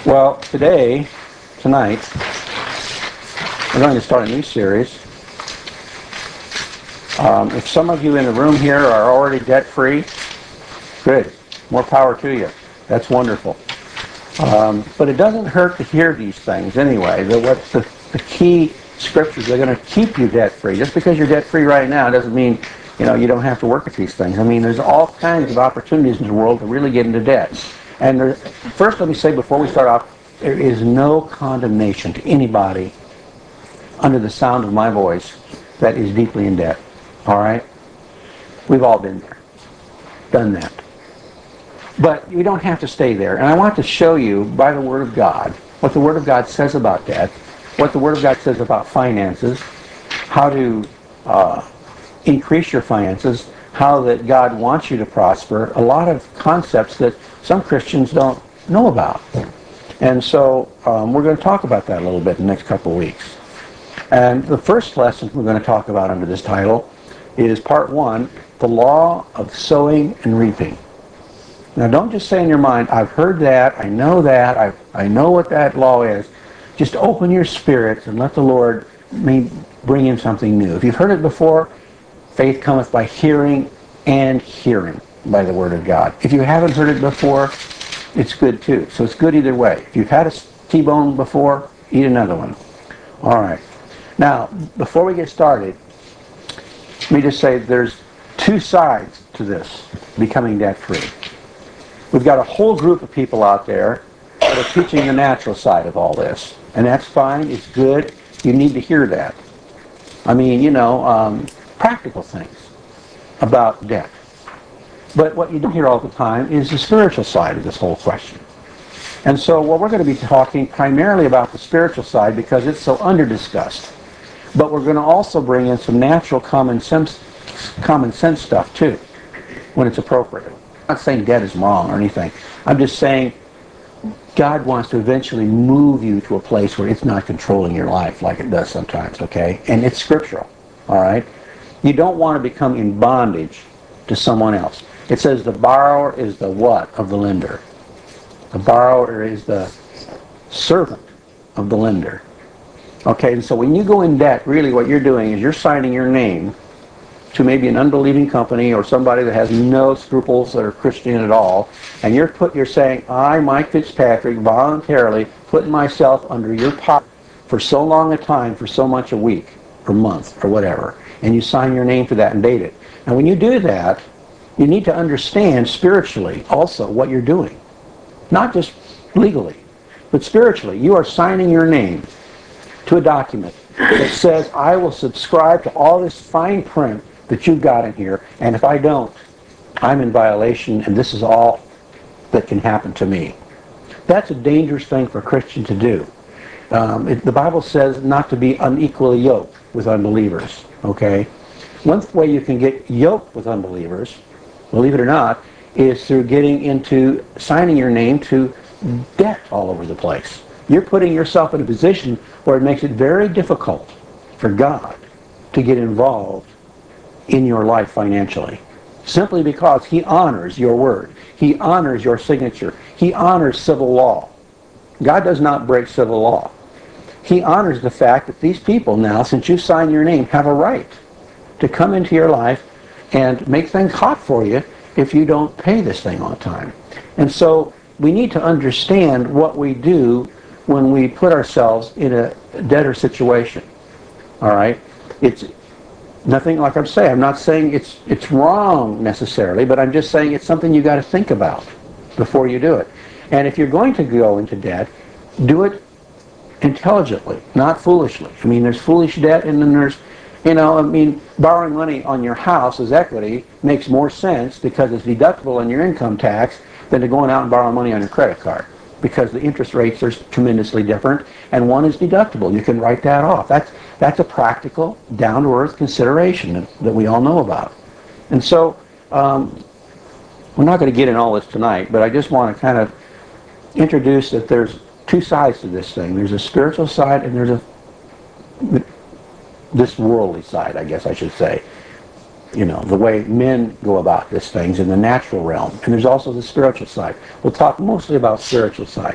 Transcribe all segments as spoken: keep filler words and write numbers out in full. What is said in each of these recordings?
Well, today, tonight, we're going to start a new series. Um, if some of you in the room here are already debt-free, good. More power to you. That's wonderful. Um, but it doesn't hurt to hear these things anyway. The, what the, the key scriptures are going to keep you debt-free. Just because you're debt-free right now doesn't mean you know you don't have to work at these things. I mean, there's all kinds of opportunities in the world to really get into debt. And there, first, let me say before we start off, there is no condemnation to anybody under the sound of my voice that is deeply in debt. All right? We've all been there, done that. But you don't have to stay there. And I want to show you by the Word of God what the Word of God says about debt, what the Word of God says about finances, how to uh, increase your finances, how that God wants you to prosper, a lot of concepts that some Christians don't know about. And so um, we're going to talk about that a little bit in the next couple of weeks. And the first lesson we're going to talk about under this title is part one, the law of sowing and reaping. Now don't just say in your mind, I've heard that, I know that, I, I know what that law is. Just open your spirits and let the Lord may bring in something new. If you've heard it before, faith cometh by hearing and hearing by the Word of God. If you haven't heard it before, it's good too. So it's good either way. If you've had a T-bone before, eat another one. All right. Now, before we get started, let me just say there's two sides to this, becoming debt-free. We've got a whole group of people out there that are teaching the natural side of all this. And that's fine. It's good. You need to hear that. I mean, you know, um, practical things about debt. But what you don't hear all the time is the spiritual side of this whole question. And so, well, we're going to be talking primarily about the spiritual side because it's so under-discussed. But we're going to also bring in some natural common sense, common sense stuff, too, when it's appropriate. I'm not saying debt is wrong or anything. I'm just saying God wants to eventually move you to a place where it's not controlling your life like it does sometimes, okay? And it's scriptural, all right? You don't want to become in bondage to someone else. It says the borrower is the what of the lender? The borrower is the servant of the lender. Okay, and so when you go in debt, really what you're doing is you're signing your name to maybe an unbelieving company or somebody that has no scruples that are Christian at all, and you're put, you're saying, I, Mike Fitzpatrick, voluntarily put myself under your power for so long a time, for so much a week or month or whatever, and you sign your name to that and date it. And when you do that, you need to understand spiritually also what you're doing. Not just legally, but spiritually. You are signing your name to a document that says, I will subscribe to all this fine print that you've got in here, and if I don't, I'm in violation, and this is all that can happen to me. That's a dangerous thing for a Christian to do. Um, it, the Bible says not to be unequally yoked with unbelievers, okay? One way you can get yoked with unbelievers, believe it or not, is through getting into signing your name to debt all over the place. You're putting yourself in a position where it makes it very difficult for God to get involved in your life financially. Simply because He honors your word. He honors your signature. He honors civil law. God does not break civil law. He honors the fact that these people now, since you signed your name, have a right to come into your life and make things hot for you if you don't pay this thing on time. And so we need to understand what we do when we put ourselves in a debtor situation. All right? It's nothing, like I'm saying, I'm not saying it's it's wrong necessarily, but I'm just saying it's something you got to think about before you do it. And if you're going to go into debt, do it intelligently, not foolishly. I mean, there's foolish debt, and then there's, you know, I mean, borrowing money on your house as equity makes more sense because it's deductible on your income tax than to going out and borrow money on your credit card, because the interest rates are tremendously different, and one is deductible. You can write that off. That's that's a practical, down-to-earth consideration that, that we all know about. And so, um, we're not going to get in all this tonight, but I just want to kind of introduce that there's two sides to this thing. There's a spiritual side, and there's a this worldly side, I guess I should say. You know, the way men go about these things in the natural realm. And there's also the spiritual side. We'll talk mostly about spiritual side.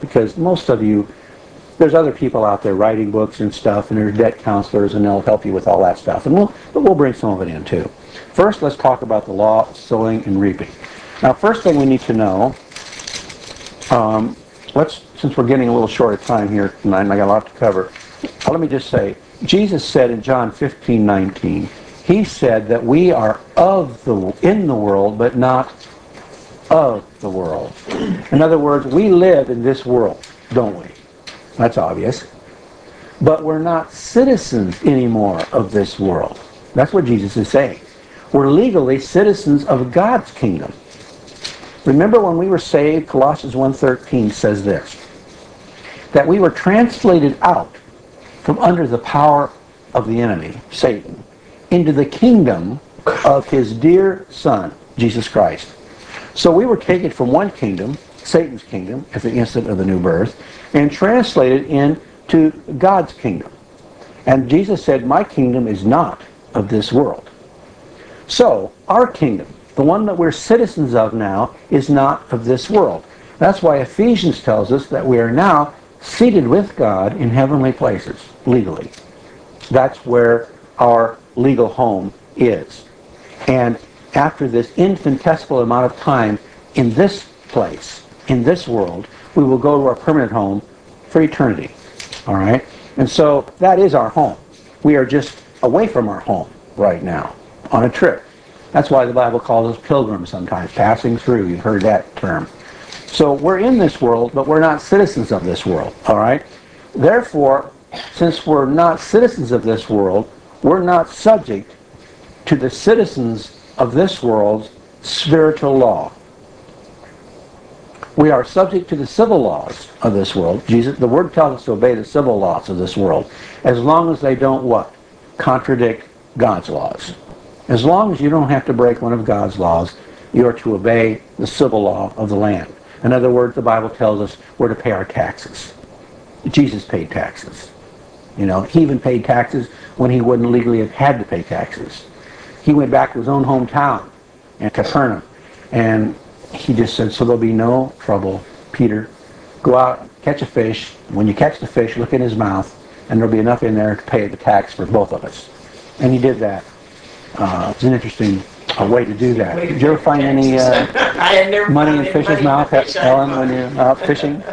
because most of you, there's other people out there writing books and stuff, and there's debt counselors, and they'll help you with all that stuff. And we'll, but we'll bring some of it in too. First, let's talk about the law of sowing and reaping. Now, first thing we need to know, um, let's, since we're getting a little short of time here tonight, and I got a lot to cover, let me just say, Jesus said in John fifteen nineteen, he said that we are of the in the world, but not of the world. In other words, we live in this world, don't we? That's obvious. But we're not citizens anymore of this world. That's what Jesus is saying. We're legally citizens of God's kingdom. Remember when we were saved, Colossians one thirteen says this, that we were translated out from under the power of the enemy, Satan, into the kingdom of his dear Son, Jesus Christ. So we were taken from one kingdom, Satan's kingdom, at the instant of the new birth, and translated into God's kingdom. And Jesus said, my kingdom is not of this world. So, our kingdom, the one that we're citizens of now, is not of this world. That's why Ephesians tells us that we are now seated with God in heavenly places, legally. That's where our legal home is. And after this infinitesimal amount of time in this place, in this world, we will go to our permanent home for eternity. All right? And so that is our home. We are just away from our home right now on a trip. That's why the Bible calls us pilgrims sometimes, passing through. You've heard that term. So we're in this world, but we're not citizens of this world. All right? Therefore, since we're not citizens of this world, we're not subject to the citizens of this world's spiritual law. We are subject to the civil laws of this world. Jesus, the Word tells us to obey the civil laws of this world, as long as they don't what? Contradict God's laws. As long as you don't have to break one of God's laws, you are to obey the civil law of the land. In other words, the Bible tells us we're to pay our taxes. Jesus paid taxes. You know, he even paid taxes when he wouldn't legally have had to pay taxes. He went back to his own hometown in Capernaum, and he just said, so there'll be no trouble, Peter. Go out, catch a fish. When you catch the fish, look in his mouth, and there'll be enough in there to pay the tax for both of us. And he did that. Uh, it's an interesting uh, way to do that. Did you ever find any uh, money in fish's mouth, Ellen, when you're out fishing?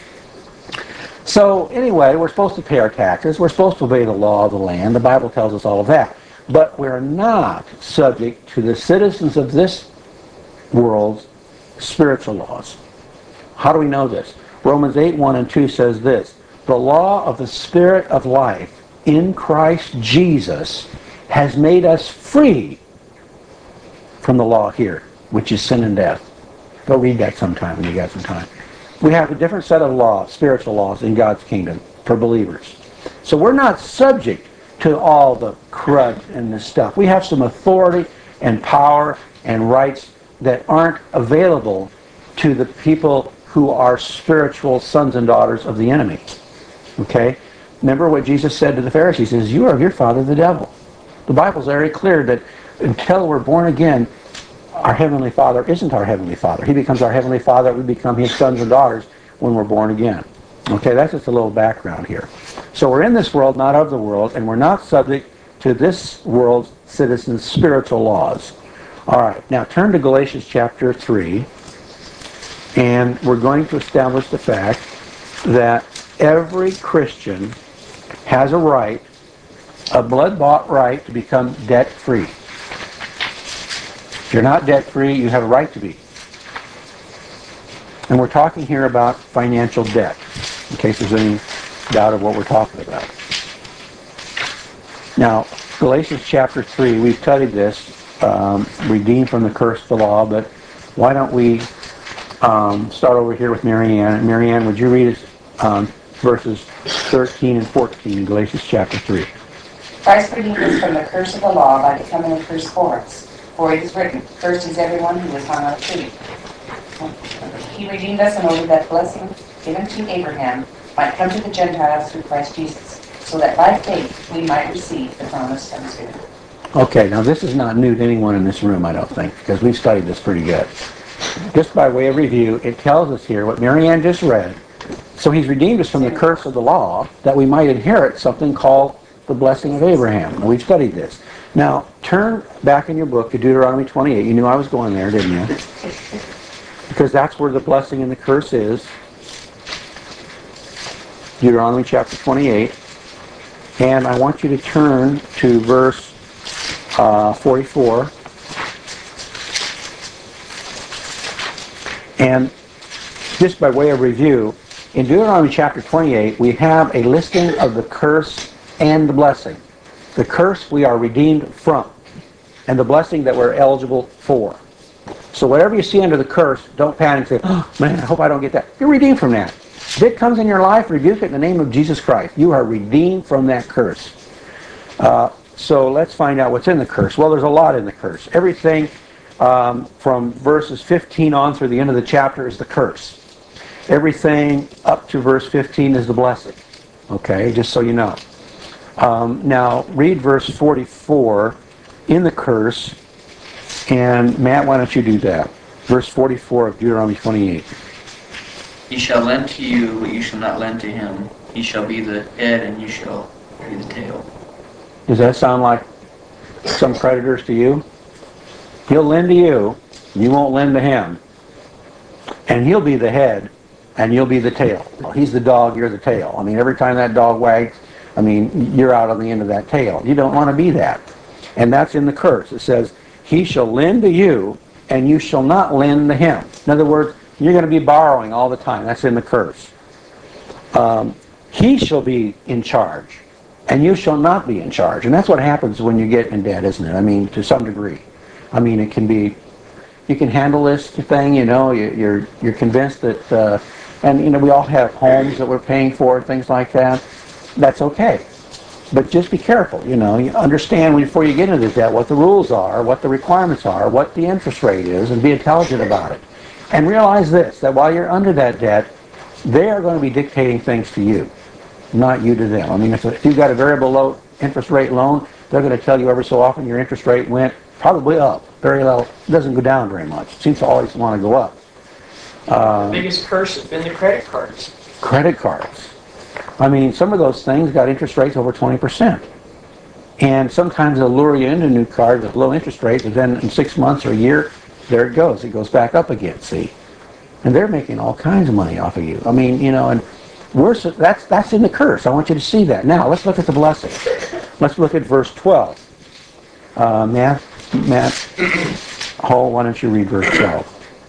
So anyway, we're supposed to pay our taxes. We're supposed to obey the law of the land. The Bible tells us all of that. But we're not subject to the citizens of this world's spiritual laws. How do we know this? Romans eight, one and two says this, the law of the Spirit of life in Christ Jesus has made us free from the law here, which is sin and death. Go read that sometime when you got some time. We have a different set of laws, spiritual laws in God's kingdom for believers. So we're not subject to all the crud and this stuff. We have some authority and power and rights that aren't available to the people who are spiritual sons and daughters of the enemy. Okay? Remember what Jesus said to the Pharisees, he says, you are of your father the devil. The Bible's very clear that until we're born again, our Heavenly Father isn't our Heavenly Father. He becomes our Heavenly Father. We become His sons and daughters when we're born again. Okay, that's just a little background here. So we're in this world, not of the world, and we're not subject to this world's citizens' spiritual laws. All right, now turn to Galatians chapter three, and we're going to establish the fact that every Christian has a right, a blood-bought right, to become debt-free. If you're not debt-free, you have a right to be. And we're talking here about financial debt, in case there's any doubt of what we're talking about. Now, Galatians chapter three, we've studied this, um, redeemed from the curse of the law, but why don't we um, start over here with Marianne. Marianne, would you read um, verses thirteen and fourteen in Galatians chapter three? Christ redeemed us from the curse of the law by becoming a curse for us. For it is written, cursed is everyone who is hung on a tree. He redeemed us in order that blessing given to Abraham might come to the Gentiles through Christ Jesus, so that by faith we might receive the promised Son. Okay, now this is not new to anyone in this room, I don't think, because we've studied this pretty good. Just by way of review, it tells us here what Marianne just read, So he's redeemed us from the curse of the law that we might inherit something called the blessing of Abraham. And we've studied this. Now, turn back in your book to Deuteronomy twenty-eight. You knew I was going there, didn't you? Because that's where the blessing and the curse is. Deuteronomy chapter twenty-eight. And I want you to turn to verse uh, forty-four. And just by way of review, in Deuteronomy chapter twenty-eight, we have a listing of the curse and the blessing. The curse we are redeemed from, and the blessing that we're eligible for. So whatever you see under the curse, don't panic and say, oh man, I hope I don't get that. You're redeemed from that. If it comes in your life, rebuke it in the name of Jesus Christ. You are redeemed from that curse. Uh, so let's find out what's in the curse. Well, there's a lot in the curse. Everything um, from verses fifteen on through the end of the chapter is the curse. Everything up to verse fifteen is the blessing. Okay, just so you know. Um, now, read verse forty-four in the curse. And Matt, why don't you do that? Verse forty-four of Deuteronomy twenty-eight. He shall lend to you, but you shall not lend to him. He shall be the head, and you shall be the tail. Does that sound like some creditors to you? He'll lend to you, you won't lend to him. And he'll be the head, and you'll be the tail. Well, he's the dog, you're the tail. I mean, every time that dog wags, I mean, you're out on the end of that tail. You don't want to be that. And that's in the curse. It says, he shall lend to you, and you shall not lend to him. In other words, you're going to be borrowing all the time. That's in the curse. Um, he shall be in charge, and you shall not be in charge. And that's what happens when you get in debt, isn't it? I mean, to some degree. I mean, it can be, you can handle this thing, you know, you, you're you're convinced that, uh, and, you know, we all have homes that we're paying for, things like that. That's okay. But just be careful, you know, you understand before you get into debt what the rules are, what the requirements are, what the interest rate is, and be intelligent about it. And realize this, that while you're under that debt, they are going to be dictating things to you, not you to them. I mean, if, if you've got a variable low interest rate loan, they're going to tell you every so often your interest rate went probably up, very low. It doesn't go down very much. It seems to always want to go up. Uh, the biggest curse has been the credit cards. Credit cards. I mean, some of those things got interest rates over twenty percent. And sometimes they'll lure you into a new card with low interest rates, and then in six months or a year, there it goes. It goes back up again, see? And they're making all kinds of money off of you. I mean, you know, and we're, that's, that's in the curse. I want you to see that. Now, let's look at the blessing. Let's look at verse twelve. Uh, Matt, Matt Hall, why don't you read verse twelve?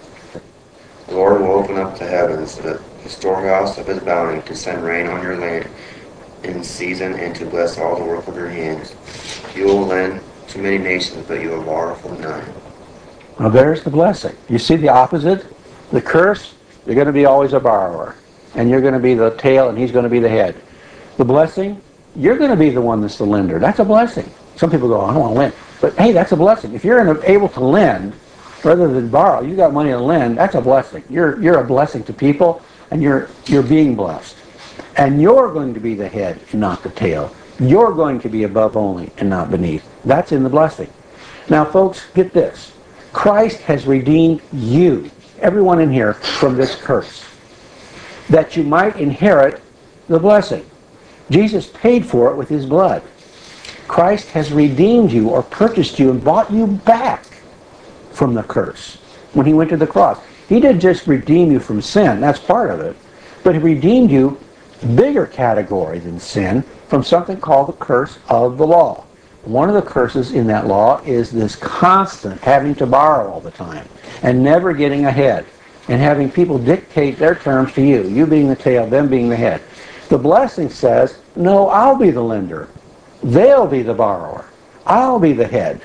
The Lord will open up the heavens, the, the storehouse of his bounty, to send rain on your land in season and to bless all the work of your hands. You will lend to many nations, but you will borrow from none. Well, there's the blessing. You see the opposite? The curse, you're going to be always a borrower. And you're going to be the tail, and he's going to be the head. The blessing, you're going to be the one that's the lender. That's a blessing. Some people go, I don't want to lend. But hey, that's a blessing. If you're in a, able to lend rather than borrow, you got money to lend, that's a blessing. You're you're a blessing to people, and you're you're being blessed. And you're going to be the head and not the tail. You're going to be above only and not beneath. That's in the blessing. Now, folks, get this. Christ has redeemed you, everyone in here, from this curse, that you might inherit the blessing. Jesus paid for it with his blood. Christ has redeemed you or purchased you and bought you back from the curse when he went to the cross. He didn't just redeem you from sin, that's part of it, but he redeemed you, bigger category than sin, from something called the curse of the law. One of the curses in that law is this constant having to borrow all the time and never getting ahead and having people dictate their terms to you, you being the tail, them being the head. The blessing says, no, I'll be the lender. They'll be the borrower. I'll be the head.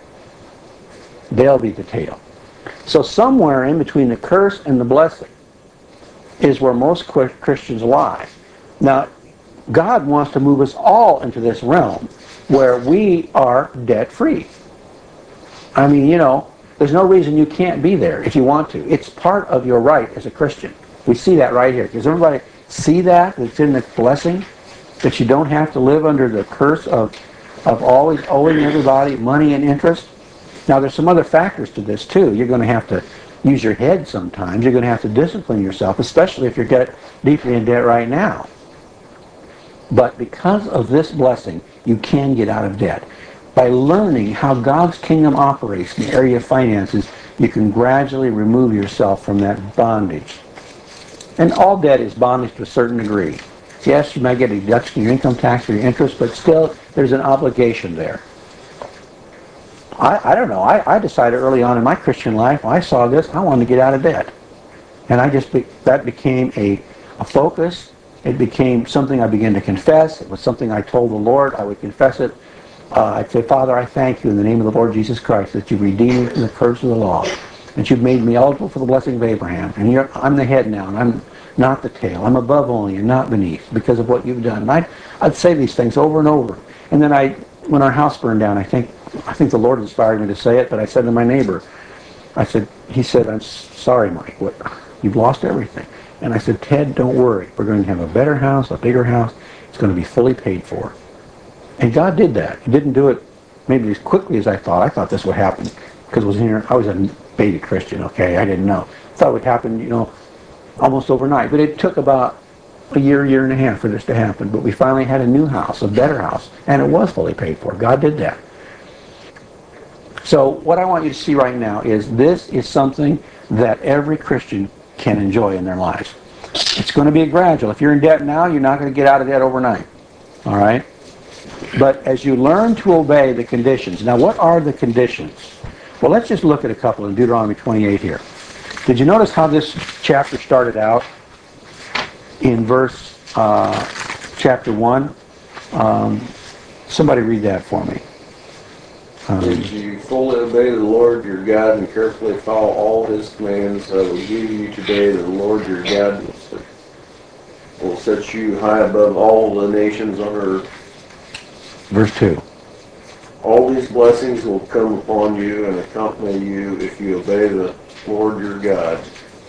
They'll be the tail. So somewhere in between the curse and the blessing is where most Christians lie. Now, God wants to move us all into this realm where we are debt-free. I mean, you know, there's no reason you can't be there if you want to. It's part of your right as a Christian. We see that right here. Does everybody see that? It's in the blessing? That you don't have to live under the curse of, of always owing everybody money and interest? Now, there's some other factors to this, too. You're going to have to use your head sometimes. You're going to have to discipline yourself, especially if you're get deeply in debt right now. But because of this blessing, you can get out of debt. By learning how God's kingdom operates in the area of finances, you can gradually remove yourself from that bondage. And all debt is bondage to a certain degree. Yes, you might get a deduction in your income tax or your interest, but still there's an obligation there. I, I don't know. I, I decided early on in my Christian life, when I saw this, I wanted to get out of debt. And I just be, that became a, a focus. It became something I began to confess. It was something I told the Lord. I would confess it. Uh, I'd say, Father, I thank you in the name of the Lord Jesus Christ that you've redeemed me from the curse of the law, that you've made me eligible for the blessing of Abraham. And you're, I'm the head now, and I'm not the tail. I'm above only and not beneath because of what you've done. And I'd, I'd say these things over and over. And then I, when our house burned down, I think I think the Lord inspired me to say it, but I said to my neighbor, I said, he said, I'm sorry, Mike, what, you've lost everything. And I said, Ted, don't worry. We're going to have a better house, a bigger house. It's going to be fully paid for. And God did that. He didn't do it maybe as quickly as I thought. I thought this would happen because it was here. I was a baby Christian, okay? I didn't know. I thought it would happen, you know, almost overnight. But it took about a year, year and a half for this to happen. But we finally had a new house, a better house, and it was fully paid for. God did that. So what I want you to see right now is this is something that every Christian can enjoy in their lives. It's going to be a gradual. If you're in debt now, you're not going to get out of debt overnight. All right? But as you learn to obey the conditions. Now, what are the conditions? Well, let's just look at a couple in Deuteronomy twenty-eight here. Did you notice how this chapter started out in verse uh, chapter one? Um, somebody read that for me. Um, Did you fully obey the Lord your God and carefully follow all his commands I will give you today, the Lord your God will set you high above all the nations on earth. verse two. All these blessings will come upon you and accompany you if you obey the Lord your God.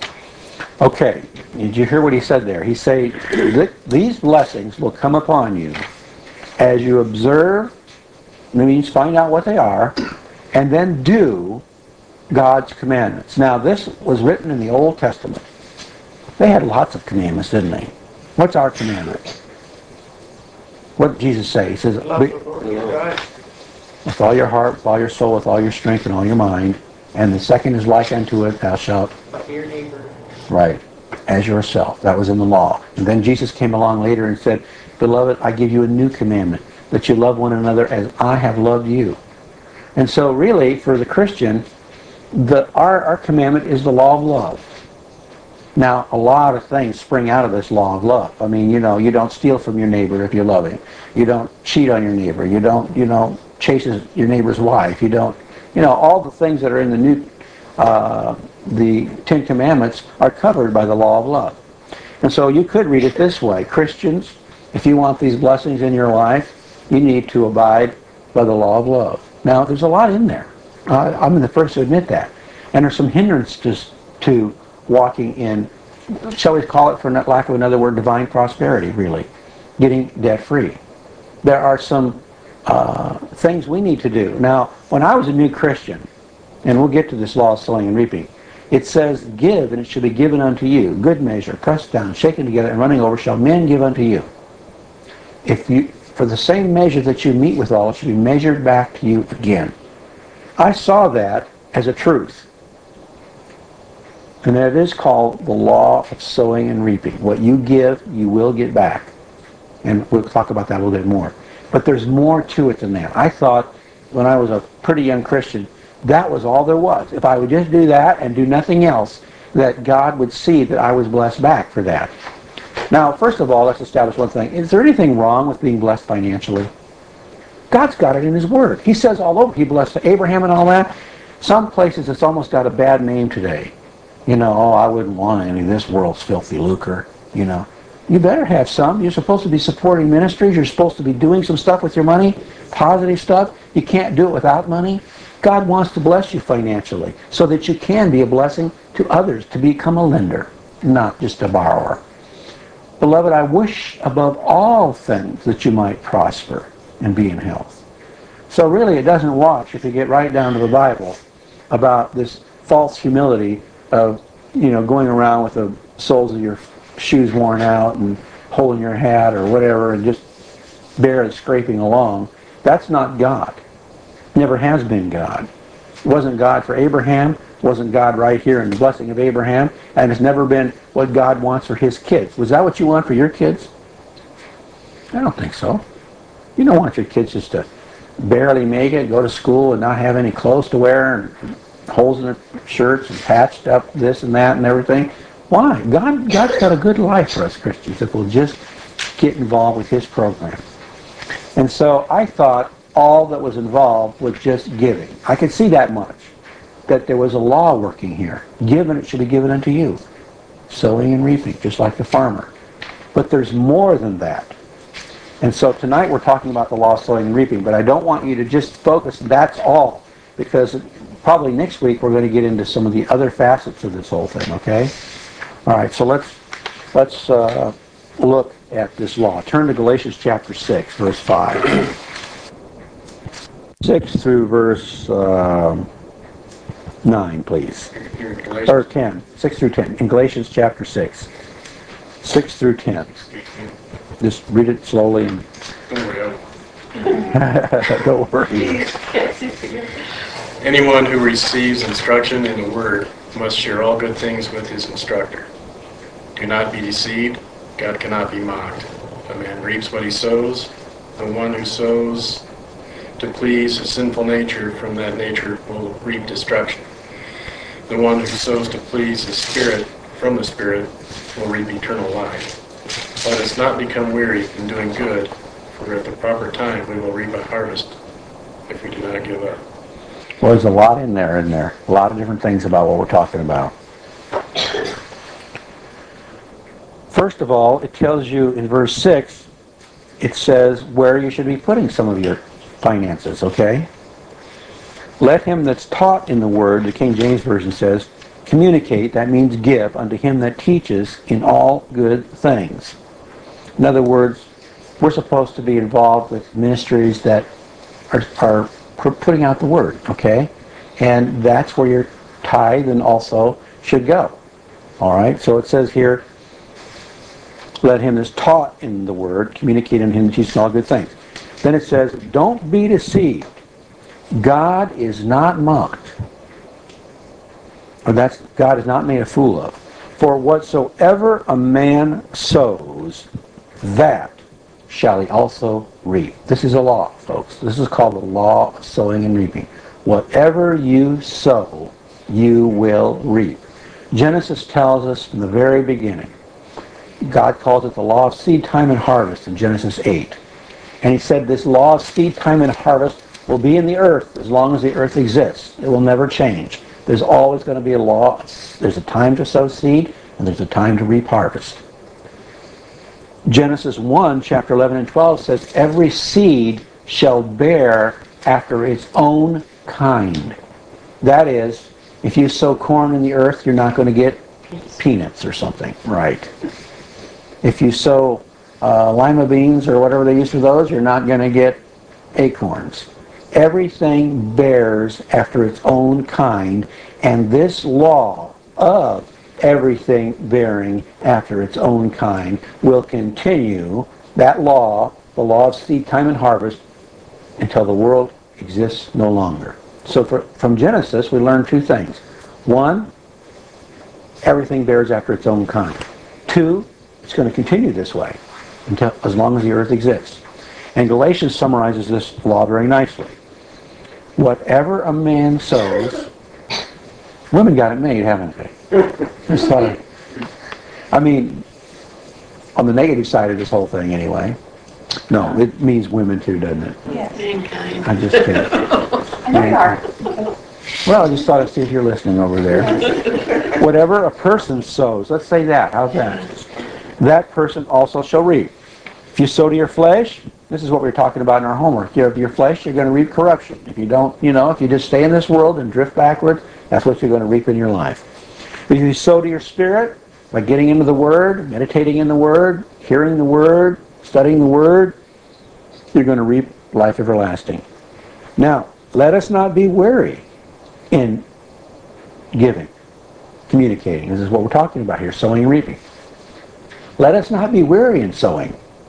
Okay, did you hear what he said there? He said, these blessings will come upon you as you observe, that means find out what they are, and then do God's commandments. Now, this was written in the Old Testament. They had lots of commandments, didn't they? What's our commandment? What did Jesus say? He says, Love the Lord your God. with all your heart, with all your soul, with all your strength, and all your mind. And the second is like unto it, thou shalt, Love your neighbor. right, as yourself. That was in the law. And then Jesus came along later and said, Beloved, I give you a new commandment, that you love one another as I have loved you. And so really, for the Christian, the our, our commandment is the law of love. Now, a lot of things spring out of this law of love. I mean, you know, you don't steal from your neighbor if you love him. You don't cheat on your neighbor. You don't, you know, chase your neighbor's wife. You don't, you know, all the things that are in the new, uh, the Ten Commandments are covered by the law of love. And so you could read it this way. Christians, if you want these blessings in your life, you need to abide by the law of love. Now, there's a lot in there. Uh, I'm the first to admit that. And there's some hindrances to walking in, shall we call it, for lack of another word, divine prosperity, really. Getting debt-free. There are some uh, things we need to do. Now, when I was a new Christian, and we'll get to this law of sowing and reaping, it says, give, and it shall be given unto you. Good measure, pressed down, shaken together, and running over, shall men give unto you. If you, for the same measure that you meet withal, it should be measured back to you again. I saw that as a truth. And that is called the law of sowing and reaping. What you give, you will get back. And we'll talk about that a little bit more. But there's more to it than that. I thought, when I was a pretty young Christian, that was all there was. If I would just do that and do nothing else, that God would see that I was blessed back for that. Now, first of all, let's establish one thing. Is there anything wrong with being blessed financially? God's got it in His Word. He says all over, He blessed Abraham and all that. Some places it's almost got a bad name today. You know, oh, I wouldn't want any of this world's filthy lucre, you know. You better have some. You're supposed to be supporting ministries. You're supposed to be doing some stuff with your money, positive stuff. You can't do it without money. God wants to bless you financially so that you can be a blessing to others, to become a lender, not just a borrower. Beloved, I wish above all things that you might prosper and be in health. So really it doesn't watch, if you get right down to the Bible, about this false humility of, you know, going around with the soles of your shoes worn out and holding your hat or whatever and just barely scraping along. That's not God. Never has been God. It wasn't God for Abraham. It wasn't God right here in the blessing of Abraham. And it's never been what God wants for his kids. Was that what you want for your kids? I don't think so. You don't want your kids just to barely make it, go to school and not have any clothes to wear and holes in their shirts and patched up this and that and everything. Why? God, God's got a good life for us Christians if we'll just get involved with his program. And so I thought all that was involved was just giving. I could see that much, that there was a law working here. Given, it should be given unto you. Sowing and reaping, just like the farmer. But there's more than that. And so tonight we're talking about the law of sowing and reaping, but I don't want you to just focus, that's all, because probably next week we're going to get into some of the other facets of this whole thing, okay? All right, so let's, let's uh, look at this law. Turn to Galatians chapter six, verse five. six through verse uh, nine, please. Or ten. six through ten. In Galatians chapter six. six through ten. Just read it slowly. And don't worry. Anyone who receives instruction in the Word must share all good things with his instructor. Do not be deceived. God cannot be mocked. A man reaps what he sows. The one who sows to please his sinful nature from that nature will reap destruction. The one who sows to please the Spirit from the Spirit will reap eternal life. Let us not become weary in doing good, for at the proper time we will reap a harvest if we do not give up. Well, there's a lot in there, in there. A lot of different things about what we're talking about. First of all, it tells you in verse six, it says where you should be putting some of your finances, okay? Let him that's taught in the word, the King James Version says, communicate, that means give, unto him that teaches in all good things. In other words, we're supposed to be involved with ministries that are, are putting out the word, okay? And that's where your tithe and also should go. All right? So it says here, let him that's taught in the word communicate unto him that teaches in all good things. Then it says, don't be deceived. God is not mocked. Or that's God is not made a fool of. For whatsoever a man sows, that shall he also reap. This is a law, folks. This is called the law of sowing and reaping. Whatever you sow, you will reap. Genesis tells us from the very beginning, God calls it the law of seed time and harvest in Genesis eight. And he said this law of seed time and harvest will be in the earth as long as the earth exists. It will never change. There's always going to be a law. There's a time to sow seed, and there's a time to reap harvest. Genesis one, chapter eleven and twelve says, every seed shall bear after its own kind. That is, if you sow corn in the earth, you're not going to get peanuts or something, right? If you sow uh, lima beans or whatever they use for those, you're not going to get acorns. Everything bears after its own kind, and this law of everything bearing after its own kind will continue, that law, the law of seed time and harvest, until the world exists no longer. So for, from Genesis, we learn two things. One, everything bears after its own kind. Two, it's going to continue this way until as long as the earth exists. And Galatians summarizes this law very nicely. Whatever a man sows, women got it made, haven't they? Just thought of, I mean, on the negative side of this whole thing anyway. No, it means women too, doesn't it? Yes. Mankind. I'm just kidding. I know you are. Well, I just thought I'd see if you're listening over there. Whatever a person sows, let's say that, how's that? That person also shall reap. If you sow to your flesh, this is what we were talking about in our homework. If you have your flesh, you're going to reap corruption. If you don't, you know, if you just stay in this world and drift backward, that's what you're going to reap in your life. If you sow to your spirit, by getting into the Word, meditating in the Word, hearing the Word, studying the Word, you're going to reap life everlasting. Now, let us not be weary in giving. communicating. This is what we're talking about here, sowing and reaping. Let us not be weary in sowing.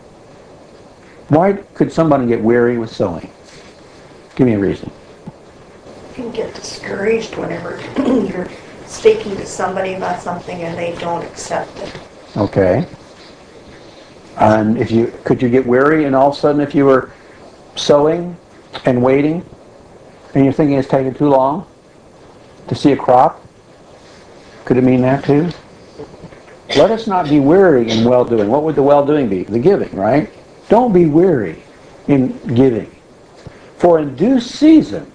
Why could somebody get weary with sowing? Give me a reason. You can get discouraged whenever you're speaking to somebody about something and they don't accept it. Okay. And if you could you get weary and all of a sudden if you were sowing and waiting and you're thinking it's taking too long to see a crop? Could it mean that too? Let us not be weary in well-doing. What would the well-doing be? The giving, right? Don't be weary in giving. For in due season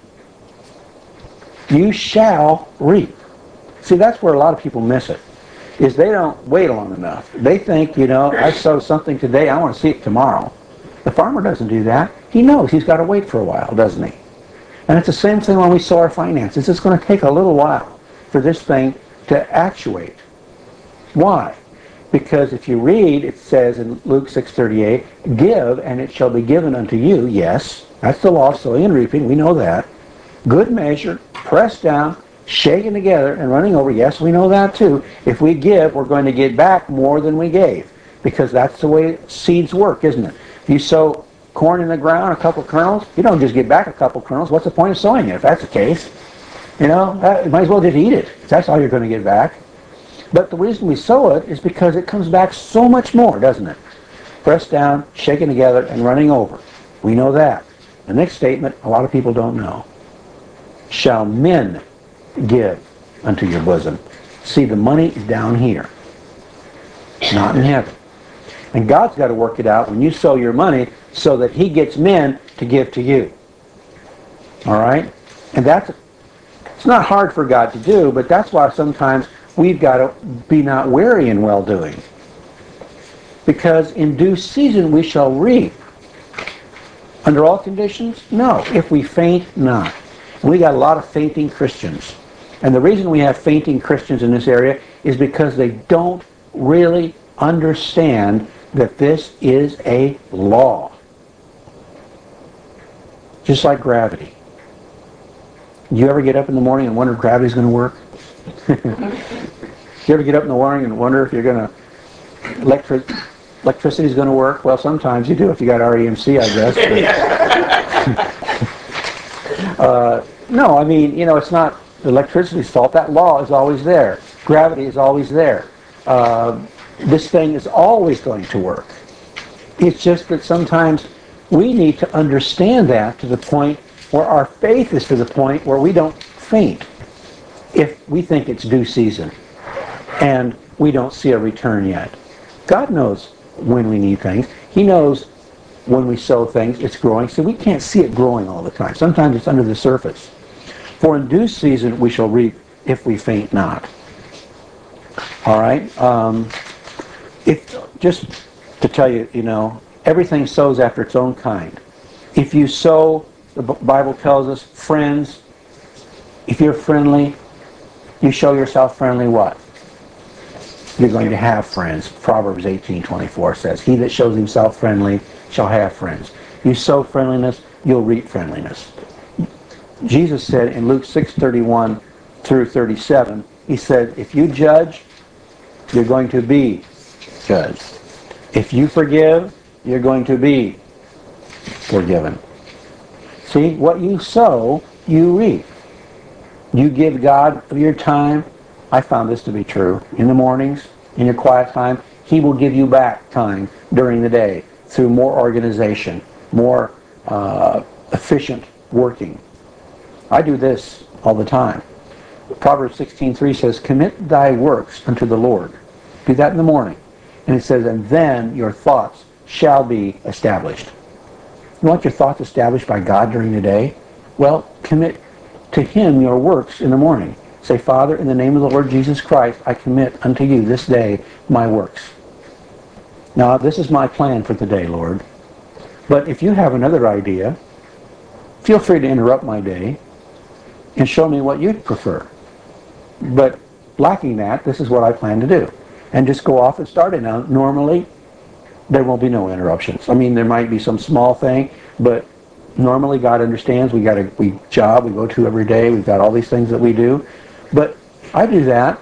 you shall reap. See, that's where a lot of people miss it, is they don't wait long enough. They think, you know, I sowed something today, I want to see it tomorrow. The farmer doesn't do that. He knows he's got to wait for a while, doesn't he? And it's the same thing when we sow our finances. It's going to take a little while for this thing to actuate. Why? Because if you read, it says in Luke six thirty-eight, give and it shall be given unto you. Yes, that's the law of sowing and reaping. We know that. Good measure, pressed down, shaken together, and running over. Yes, we know that too. If we give, we're going to get back more than we gave. Because that's the way seeds work, isn't it? If you sow corn in the ground, a couple kernels, you don't just get back a couple kernels. What's the point of sowing it if that's the case? You know, that, you might as well just eat it. That's all you're going to get back. But the reason we sow it is because it comes back so much more, doesn't it? Pressed down, shaken together, and running over. We know that. The next statement, a lot of people don't know. Shall men give unto your bosom? See, the money is down here, not in heaven. And God's got to work it out when you sow your money so that He gets men to give to you. All right? And that's, it's not hard for God to do, but that's why sometimes we've got to be not weary in well-doing. Because in due season we shall reap. Under all conditions? No. If we faint not. And we got a lot of fainting Christians. And the reason we have fainting Christians in this area is because they don't really understand that this is a law. Just like gravity. You ever get up in the morning and wonder if gravity's going to work? You ever get up in the morning and wonder if you're going to electric electricity's going to work? Well, sometimes you do if you got R E M C, I guess. uh, no, I mean, you know, it's not electricity's fault. That law is always there. Gravity is always there. Uh, this thing is always going to work. It's just that sometimes we need to understand that to the point where our faith is to the point where we don't faint if we think it's due season and we don't see a return yet. God knows when we need things. He knows when we sow things, it's growing, so we can't see it growing all the time. Sometimes it's under the surface. For in due season we shall reap if we faint not. All right? Um, if, just to tell you, you know, everything sows after its own kind. If you sow, the Bible tells us, friends, if you're friendly, you show yourself friendly what? You're going to have friends. Proverbs eighteen twenty-four says, he that shows himself friendly shall have friends. You sow friendliness, you'll reap friendliness. Jesus said in Luke six thirty-one through thirty-seven, he said, if you judge, you're going to be judged. If you forgive, you're going to be forgiven. See, what you sow, you reap. You give God your time. I found this to be true. In the mornings, in your quiet time, He will give you back time during the day through more organization, more uh, efficient working. I do this all the time. Proverbs sixteen three says, commit thy works unto the Lord. Do that in the morning. And it says, and then your thoughts shall be established. You want your thoughts established by God during the day? Well, commit to Him your works in the morning. Say, Father, in the name of the Lord Jesus Christ, I commit unto you this day my works. Now, this is my plan for the day, Lord. But if you have another idea, feel free to interrupt my day and show me what you'd prefer. But lacking that, this is what I plan to do. And just go off and start it. Now, normally, there won't be no interruptions. I mean, there might be some small thing, but normally God understands. We got a we job we go to every day. We've got all these things that we do. But I do that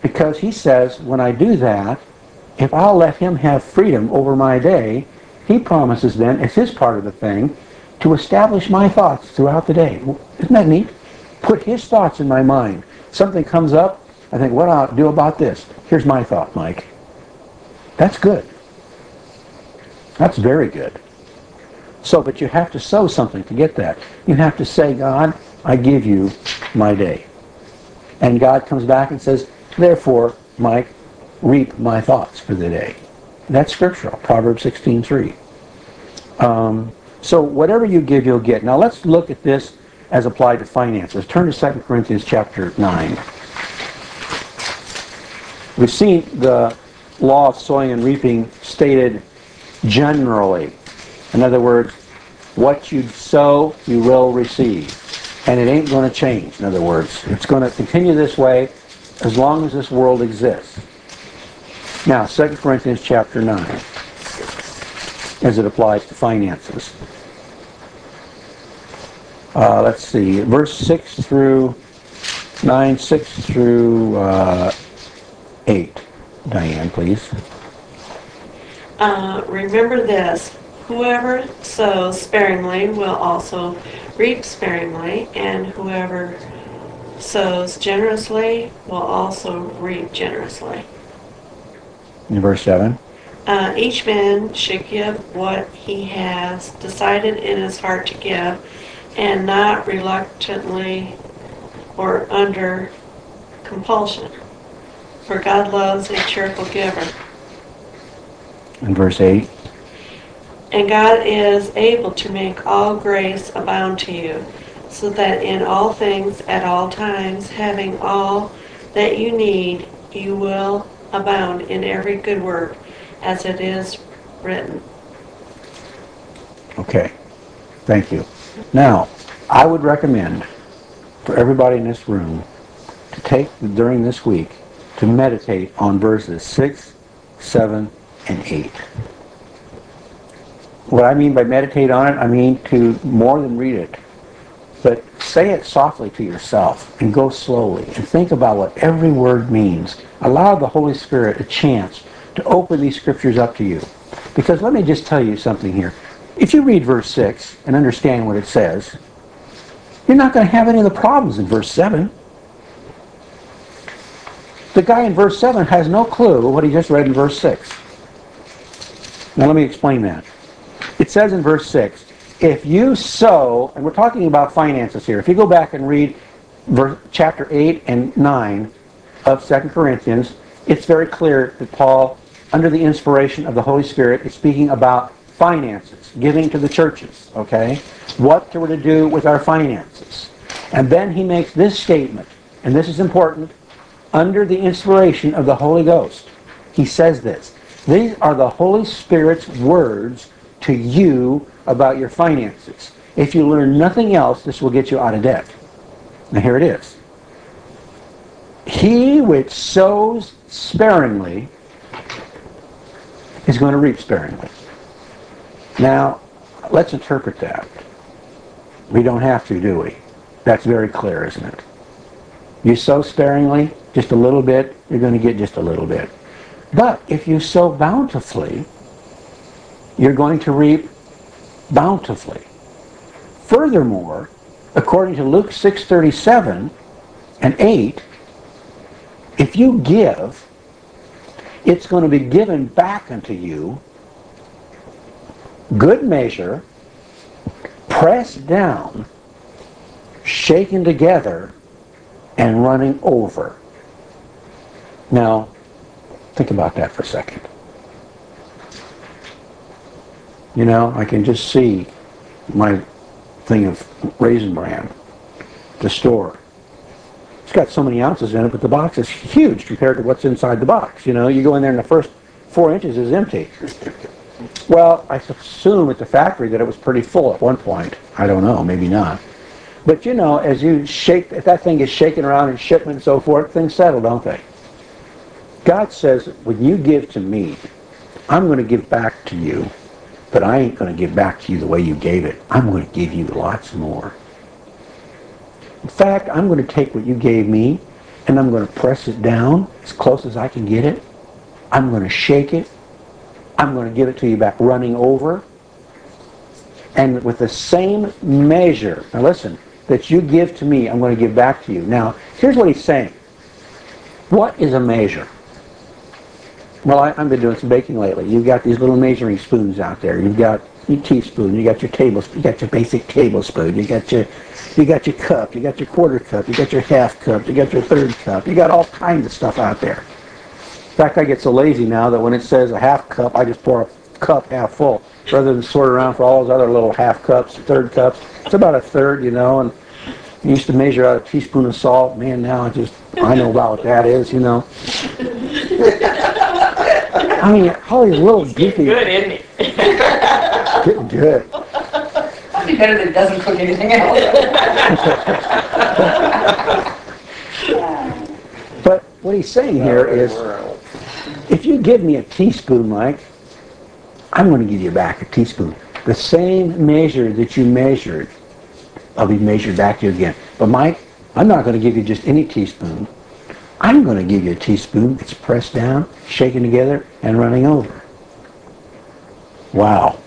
Because he says, when I do that, if I'll let him have freedom over my day, he promises then, as his part of the thing, to establish my thoughts throughout the day. Isn't that neat? Put his thoughts in my mind. Something comes up, I think, what I'll do about this? Here's my thought, Mike. That's good. That's very good. So, but you have to sow something to get that. You have to say, God, I give you my day. And God comes back and says, therefore, Mike, reap my thoughts for the day. That's scriptural, Proverbs sixteen three. Um, so whatever you give, you'll get. Now let's look at this as applied to finances. Turn to Second Corinthians chapter nine. We've seen the law of sowing and reaping stated generally. In other words, what you sow, you will receive. And it ain't going to change, in other words. It's going to continue this way as long as this world exists. Now, Second Corinthians chapter nine, as it applies to finances. Uh, let's see, verse six through nine, six through uh, eight. Diane, please. Uh, remember this, whoever sows sparingly will also reap sparingly, and whoever sows generously will also reap generously. In verse seven. Uh, each man should give what he has decided in his heart to give, and not reluctantly or under compulsion. For God loves a cheerful giver. In verse eight. And God is able to make all grace abound to you, so that in all things at all times, having all that you need, you will abound in every good work, as it is written. Okay. Thank you. Now, I would recommend for everybody in this room to take during this week to meditate on verses six, seven, and eight. What I mean by meditate on it, I mean to more than read it, but say it softly to yourself and go slowly and think about what every word means. Allow the Holy Spirit a chance to open these scriptures up to you. Because let me just tell you something here. If you read verse six and understand what it says, you're not going to have any of the problems in verse seven. The guy in verse seven has no clue what he just read in verse six. Now let me explain that. It says in verse six, if you sow, and we're talking about finances here, if you go back and read verse, chapter eight and nine of Second Corinthians, it's very clear that Paul, under the inspiration of the Holy Spirit, is speaking about finances, giving to the churches, okay? What we're to do with our finances. And then he makes this statement, and this is important, under the inspiration of the Holy Ghost. He says this, these are the Holy Spirit's words to you about your finances. If you learn nothing else, this will get you out of debt. Now here it is. He which sows sparingly is going to reap sparingly. Now, let's interpret that. We don't have to, do we? That's very clear, isn't it? You sow sparingly, just a little bit, you're going to get just a little bit. But if you sow bountifully, you're going to reap bountifully. Furthermore, according to Luke six thirty-seven and eight, if you give, it's going to be given back unto you, good measure, pressed down, shaken together, and running over. Now, think about that for a second. You know, I can just see my thing of Raisin Bran, the store. It's got so many ounces in it, but the box is huge compared to what's inside the box. You know, you go in there and the first four inches is empty. Well, I assume at the factory that it was pretty full at one point. I don't know, maybe not. But you know, as you shake, if that thing is shaking around in shipment and so forth, things settle, don't they? God says, when you give to me, I'm going to give back to you. But I ain't going to give back to you the way you gave it. I'm going to give you lots more. In fact, I'm going to take what you gave me and I'm going to press it down as close as I can get it. I'm going to shake it. I'm going to give it to you back running over. And with the same measure, now listen, that you give to me, I'm going to give back to you. Now, here's what he's saying. What is a measure? Well, I, I've been doing some baking lately. You've got these little measuring spoons out there. You've got your teaspoon. You got your tablespoon. You got your basic tablespoon. You got your, you got your cup. You got your quarter cup. You got your half cup. You got your third cup. You got all kinds of stuff out there. In fact, I get so lazy now that when it says a half cup, I just pour a cup half full, rather than sort around for all those other little half cups, third cups. It's about a third, you know. And you used to measure out a teaspoon of salt. Man, now I just I know about what that is, you know. I mean, all these little goofy. Good, isn't it? Getting good. Probably better than it doesn't cook anything else. But what he's saying here is, if you give me a teaspoon, Mike, I'm going to give you back a teaspoon. The same measure that you measured, I'll be measured back to you again. But Mike, I'm not going to give you just any teaspoon. I'm going to give you a teaspoon that's pressed down, shaken together, and running over. Wow.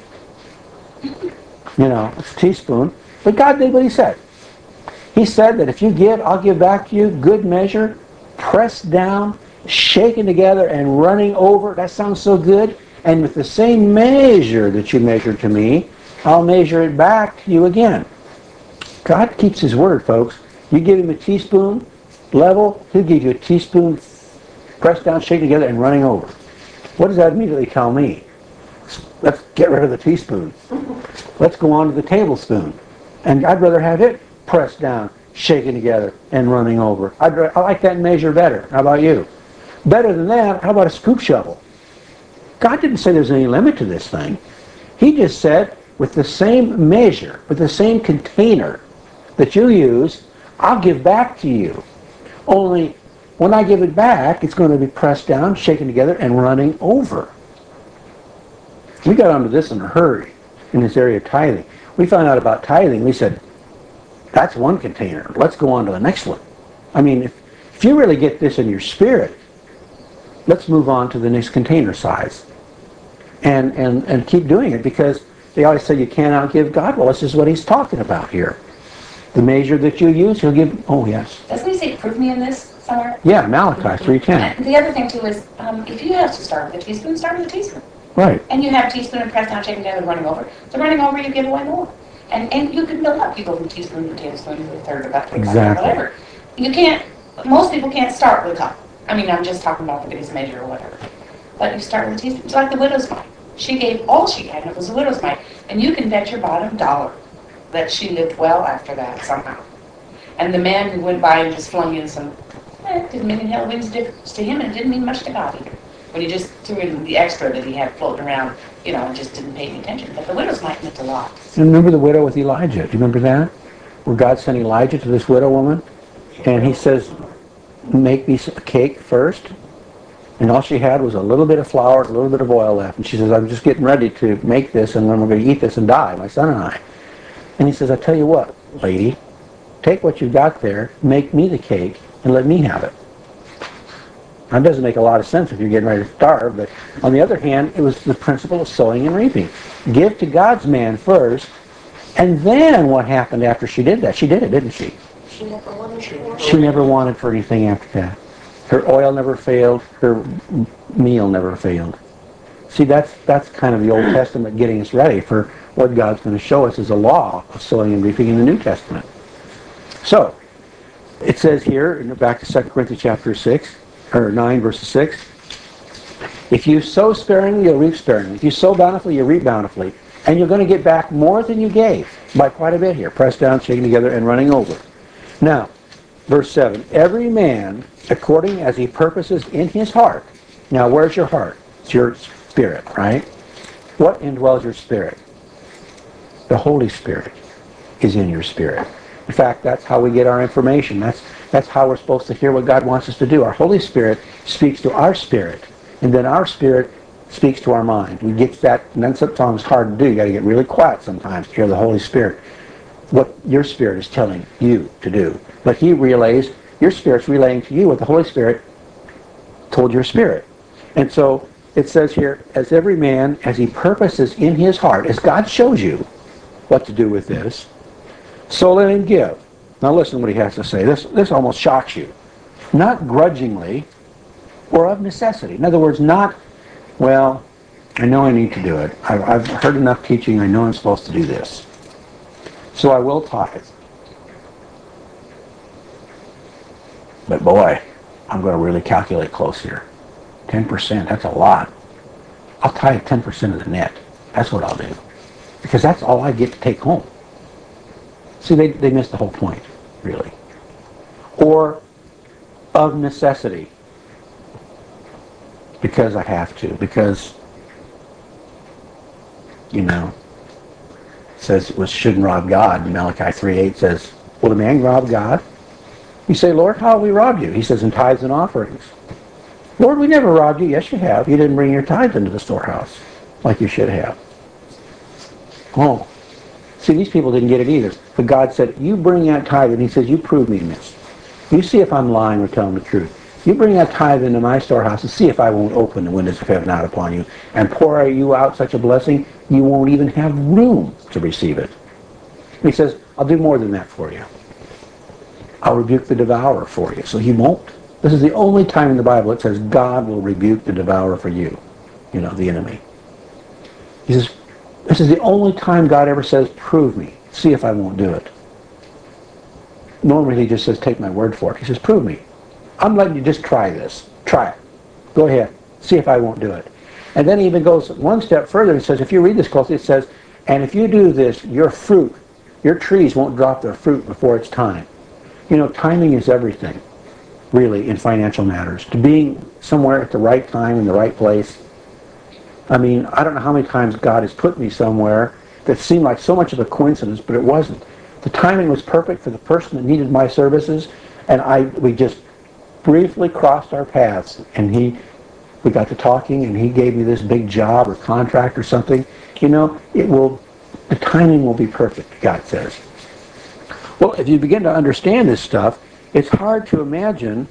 You know, it's a teaspoon. But God did what he said. He said that if you give, I'll give back to you, good measure, pressed down, shaken together, and running over. That sounds so good. And with the same measure that you measured to me, I'll measure it back to you again. God keeps his word, folks. You give him a teaspoon level, he'll give you a teaspoon pressed down, shaken together, and running over. What does that immediately tell me? Let's get rid of the teaspoon. Let's go on to the tablespoon. And I'd rather have it pressed down, shaken together, and running over. I'd, I like that measure better. How about you? Better than that, how about a scoop shovel? God didn't say there's any limit to this thing. He just said, with the same measure, with the same container that you use, I'll give back to you. Only when I give it back, it's going to be pressed down, shaken together, and running over. We got onto this in a hurry in this area of tithing. We found out about tithing. We said, that's one container. Let's go on to the next one. I mean, if, if you really get this in your spirit, let's move on to the next container size. And, and, and keep doing it, because they always say you can't outgive God. Well, this is what he's talking about here. The measure that you use, he'll give. Oh, yes. Doesn't he say, prove me in this somewhere? Yeah, Malachi three ten. The other thing, too, is um, if you have to start with a teaspoon, start with a teaspoon. Right. And you have a teaspoon and press down, shaken together, and running over. The running over, you give away more. And and you can build up. You go from teaspoon to tablespoon to a third, about three, Exactly. whatever. You can't, most people can't start with a cup. I mean, I'm just talking about the biggest measure or whatever. But you start with a teaspoon. It's like the widow's mite. She gave all she had, and it was a widow's mite. And you can bet your bottom dollar that she lived well after that somehow. And the man who went by and just flung in some, eh, it didn't mean a hell of a difference to him, and it didn't mean much to God either. But he just threw in the extra that he had floating around, you know, and just didn't pay any attention. But the widow's mite meant a lot. And remember the widow with Elijah. Do you remember that? Where God sent Elijah to this widow woman, and he says, make me a cake first. And all she had was a little bit of flour, a little bit of oil left. And she says, I'm just getting ready to make this, and then we're going to eat this and die, my son and I. And he says, I tell you what, lady, take what you've got there, make me the cake, and let me have it. That doesn't make a lot of sense if you're getting ready to starve, but on the other hand, it was the principle of sowing and reaping. Give to God's man first, and then what happened after she did that? She did it, didn't she? She never wanted to. She never wanted for anything after that. Her oil never failed, her meal never failed. See, that's that's kind of the Old Testament getting us ready for what God's going to show us as a law of sowing and reaping in the New Testament. So, it says here, back to Second Corinthians chapter six, or nine, verse six, if you sow sparingly, you'll reap sparingly. If you sow bountifully, you'll reap bountifully. And you're going to get back more than you gave, by quite a bit here, pressed down, shaken together, and running over. Now, verse seven, every man according as he purposes in his heart. Now, where's your heart? It's your spirit, right? What indwells your spirit? The Holy Spirit is in your spirit. In fact, that's how we get our information. That's that's how we're supposed to hear what God wants us to do. Our Holy Spirit speaks to our spirit, and then our spirit speaks to our mind. We get that, and then sometimes it's hard to do. You got to get really quiet sometimes to hear the Holy Spirit, what your spirit is telling you to do. But He relays Your spirit's relaying to you what the Holy Spirit told your spirit. And so it says here, as every man, as he purposes in his heart, as God shows you what to do with this, so let him give. Now listen to what he has to say. This, this almost shocks you. Not grudgingly or of necessity. In other words, not, well, I know I need to do it. I've, I've heard enough teaching. I know I'm supposed to do this. So I will tithe. But boy, I'm going to really calculate close here. ten percent, that's a lot. I'll tithe ten percent of the net. That's what I'll do. Because that's all I get to take home. See, they, they missed the whole point, really. Or of necessity. Because I have to. Because, you know, it says it was shouldn't rob God. Malachi three eight says, will a man rob God? You say, Lord, how have we robbed you? He says, in tithes and offerings. Lord, we never robbed you. Yes, you have. You didn't bring your tithes into the storehouse like you should have. Oh. See, these people didn't get it either. But God said, you bring that tithe, and he says, you prove me in this. You see if I'm lying or telling the truth. You bring that tithe into my storehouse and see if I won't open the windows of heaven out upon you and pour you out such a blessing, you won't even have room to receive it. And he says, I'll do more than that for you. I'll rebuke the devourer for you. So he won't. This is the only time in the Bible it says God will rebuke the devourer for you. You know, the enemy. He says, this is the only time God ever says, prove me. See if I won't do it. Normally he just says, take my word for it. He says, prove me. I'm letting you just try this. Try it. Go ahead. See if I won't do it. And then he even goes one step further and says, if you read this closely, it says, and if you do this, your fruit, your trees won't drop their fruit before it's time. You know, timing is everything, really, in financial matters. To being somewhere at the right time in the right place. I mean, I don't know how many times God has put me somewhere that seemed like so much of a coincidence, but it wasn't. The timing was perfect for the person that needed my services, and I we just briefly crossed our paths, and he, we got to talking, and he gave me this big job or contract or something. You know, it will, the timing will be perfect, God says. Well, if you begin to understand this stuff, it's hard to imagine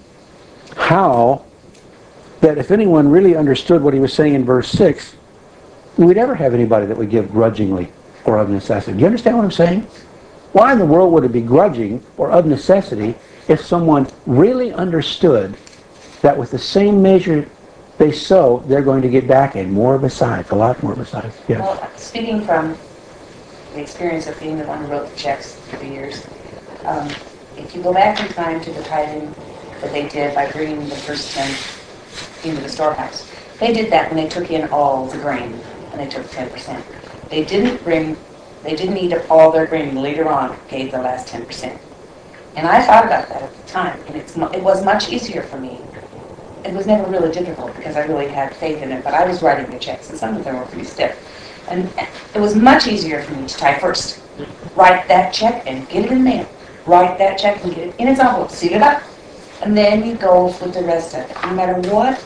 how that if anyone really understood what he was saying in verse six, we'd ever have anybody that would give grudgingly or of necessity. Do you understand what I'm saying? Why in the world would it be grudging or of necessity if someone really understood that with the same measure they sow, they're going to get back and more besides, a lot more besides? Yes. Well, speaking from the experience of being the one who wrote the checks for the years, um, if you go back in time to the tithing that they did by bringing the first ten into the storehouse, they did that when they took in all the grain, and they took ten percent. They didn't bring, they didn't eat up all their grain. Later on, gave the last ten percent. And I thought about that at the time, and it's it was much easier for me. It was never really difficult because I really had faith in it, but I was writing the checks, and some of them were pretty stiff. And it was much easier for me to tithe first. Write that check and get it in there. Write that check and get it in its envelope, seal it up. And then you go with the rest of it. No matter what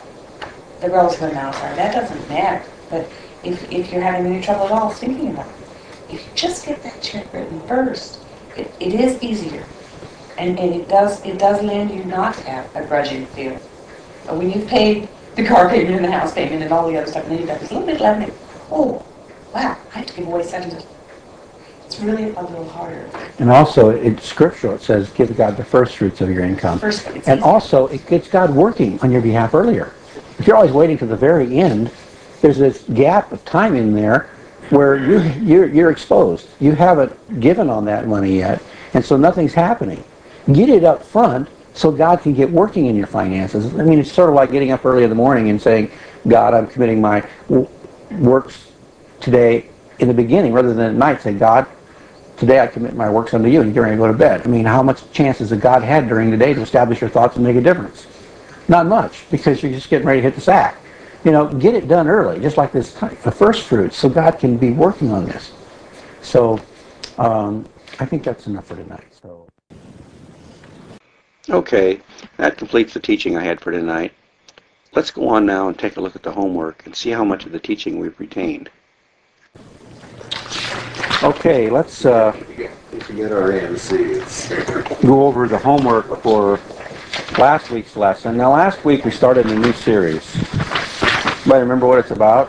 the relative amounts are, that doesn't matter. But if, if you're having any trouble at all thinking about it, if you just get that check written first, it, it is easier. And, and it does it does land you not to have a grudging feeling. But when you've paid the car payment and the house payment and all the other stuff, and then you've got this little bit left, and oh, wow, I have to give away seven. It's really a little harder. And also, it's scriptural. It says, give God the first fruits of your income. First, it's and easy. Also, it gets God working on your behalf earlier. If you're always waiting to the very end, there's this gap of time in there where you, you're, you're exposed. You haven't given on that money yet, and so nothing's happening. Get it up front so God can get working in your finances. I mean, it's sort of like getting up early in the morning and saying, God, I'm committing my w- works today in the beginning, rather than at night. Say, God, today I commit my works unto you, and you're ready to go to bed. I mean, how much chances has God had during the day to establish your thoughts and make a difference? Not much, because you're just getting ready to hit the sack. You know, get it done early, just like this time, the first fruits, so God can be working on this. So, um, I think that's enough for tonight. So. Okay, that completes the teaching I had for tonight. Let's go on now and take a look at the homework and see how much of the teaching we've retained. Okay, let's uh, Get our A M Cs. go over the homework for last week's lesson. Now, last week we started a new series. Anybody remember what it's about?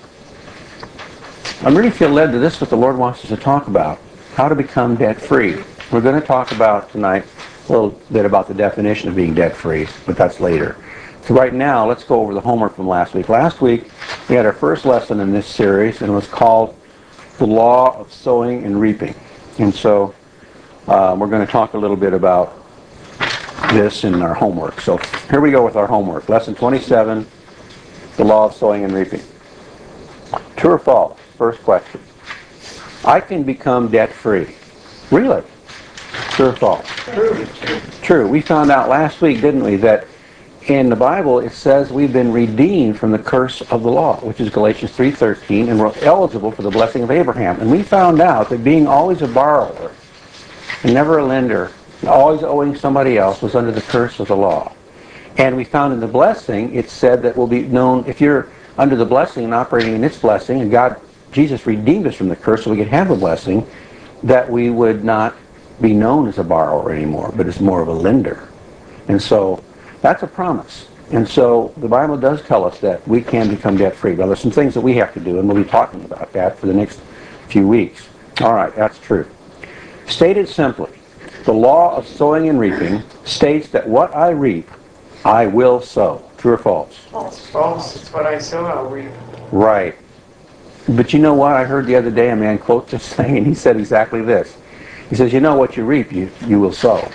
I really feel led to this, is what the Lord wants us to talk about. How to become debt-free. We're going to talk about tonight a little bit about the definition of being debt-free, but that's later. So right now, let's go over the homework from last week. Last week, we had our first lesson in this series, and it was called The Law of Sowing and Reaping. And so uh, we're going to talk a little bit about this in our homework. So here we go with our homework. Lesson twenty-seven, The Law of Sowing and Reaping. True or false? First question. I can become debt-free. Really? True or false? True. True. We found out last week, didn't we, that in the Bible it says we've been redeemed from the curse of the law, which is Galatians three thirteen, and we're eligible for the blessing of Abraham. And we found out that being always a borrower and never a lender, always owing somebody else, was under the curse of the law. And we found in the blessing, it said that we'll be known, if you're under the blessing and operating in its blessing, and God, Jesus redeemed us from the curse so we could have a blessing, that we would not be known as a borrower anymore, but as more of a lender. And so that's a promise. And so the Bible does tell us that we can become debt-free. Well, there's some things that we have to do, and we'll be talking about that for the next few weeks. All right, that's true. Stated simply, the law of sowing and reaping states that what I reap, I will sow. True or false? False. False. It's what I sow, I'll reap. Right. But you know what? I heard the other day a man quote this thing, and he said exactly this. He says, you know what you reap, you, you will sow.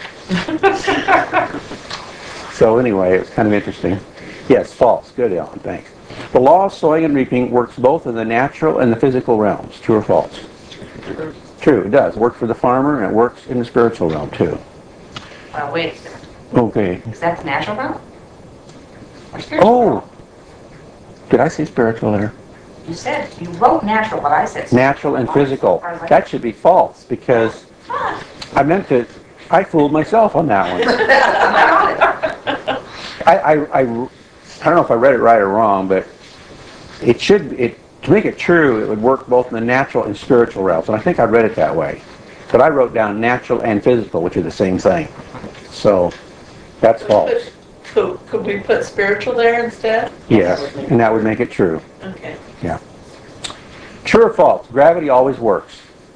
So anyway, it's kind of interesting. Yes, false. Good, Ellen. Thanks. The law of sowing and reaping works both in the natural and the physical realms. True or false? True. True, it does. It works for the farmer, and it works in the spiritual realm, too. Uh, wait a second. Okay. Is that the natural realm? Or spiritual Oh! realm? Did I say spiritual there? You said, you wrote natural, but I said spiritual. Natural and physical. That should be false, because I meant to, I fooled myself on that one. I, I, I, I don't know if I read it right or wrong, but it should, it, to make it true, it would work both in the natural and spiritual realms. And I think I read it that way. But I wrote down natural and physical, which are the same thing. So, that's false. Could, could we put spiritual there instead? Yes, and that would make it true. Okay. Yeah. True or false? Gravity always works.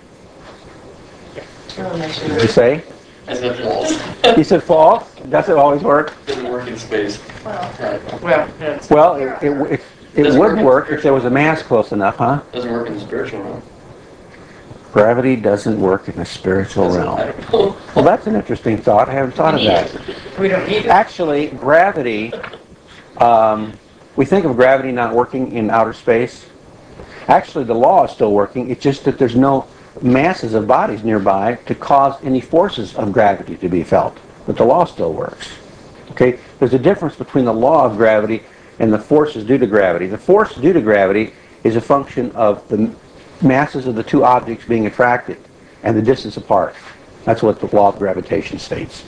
Did you say? I said false. You said false? Does it always work? Doesn't work in space. Well, that's Well, it, it, it, it Doesn't would work in work the if there was a mass close enough, huh? Doesn't work in the spiritual realm. Gravity doesn't work in the spiritual I realm. don't know. Well, that's an interesting thought. I haven't thought of that. we don't need it. Actually, gravity, um, we think of gravity not working in outer space. Actually, the law is still working. It's just that there's no masses of bodies nearby to cause any forces of gravity to be felt. But the law still works. Okay? There's a difference between the law of gravity and the forces due to gravity. The force due to gravity is a function of the masses of the two objects being attracted and the distance apart. That's what the law of gravitation states.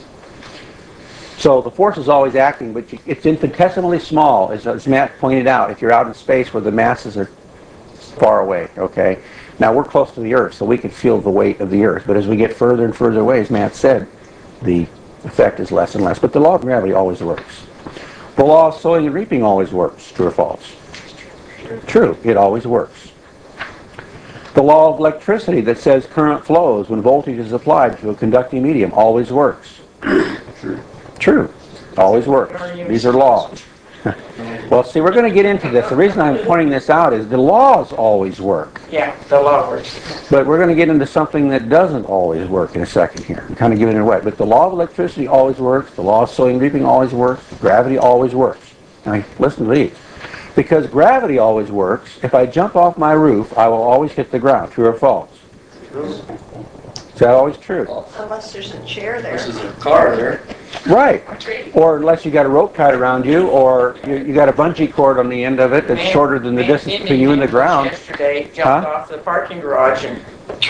So the force is always acting, but it's infinitesimally small, as, as Matt pointed out, if you're out in space where the masses are far away, okay? Now, we're close to the Earth, so we can feel the weight of the Earth. But as we get further and further away, as Matt said, the effect is less and less. But the law of gravity always works. The law of sowing and reaping always works. True or false? True. It always works. The law of electricity that says current flows when voltage is applied to a conducting medium always works. True. True. Always works. These are laws. Well, see, we're going to get into this. The reason I'm pointing this out is the laws always work. Yeah, the law works. But we're going to get into something that doesn't always work in a second here. I'm kind of giving it away. But the law of electricity always works. The law of sowing and reaping always works. Gravity always works. Now, listen to these. Because gravity always works, if I jump off my roof, I will always hit the ground. True or false? True. Is that always true? Unless there's a chair there. This is a car there. Right. Or unless you got a rope tied around you, or you, you got a bungee cord on the end of it that's Man- shorter than the man- distance Jimmy between you and the James ground. Yesterday, jumped Huh? off the parking garage and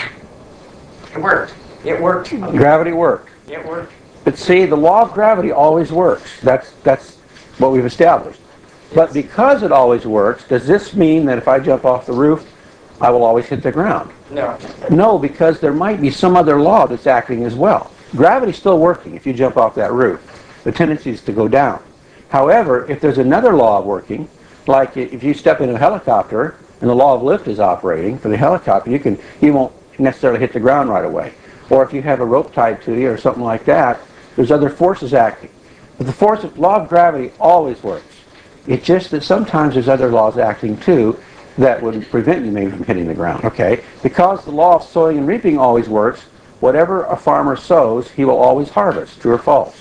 it worked. It worked. Gravity worked. It worked. But see, the law of gravity always works. That's that's what we've established. But because it always works, does this mean that if I jump off the roof, I will always hit the ground. No. No, because there might be some other law that's acting as well. Gravity's still working if you jump off that roof. The tendency is to go down. However, if there's another law working, like if you step in a helicopter and the law of lift is operating for the helicopter, you can you won't necessarily hit the ground right away. Or if you have a rope tied to you or something like that, there's other forces acting. But the force of law of gravity always works. It's just that sometimes there's other laws acting too that would prevent you maybe from hitting the ground. Okay? Because the law of sowing and reaping always works, whatever a farmer sows, he will always harvest. True or false?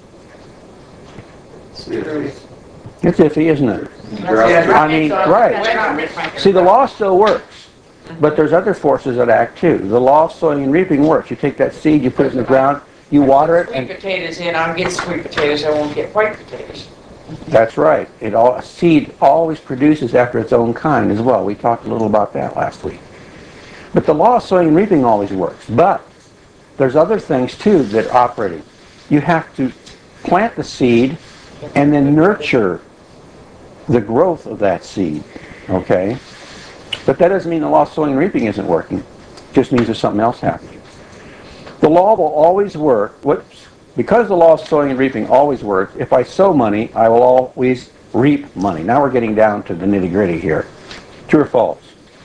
It's iffy, isn't it? I mean, right. See, the law still works, but there's other forces that act too. The law of sowing and reaping works. You take that seed, you put it in the ground, you water it, Sweet and potatoes in, I'll get sweet potatoes, I won't get white potatoes. that's right. It all a seed always produces after its own kind as well. We talked a little about that last week. But the law of sowing and reaping always works. But there's other things too that are operating. You have to plant the seed and then nurture the growth of that seed. Okay? But that doesn't mean the law of sowing and reaping isn't working. It just means there's something else happening. The law will always work. Whoops. Because the law of sowing and reaping always works, if I sow money, I will always reap money. Now we're getting down to the nitty-gritty here. True or false?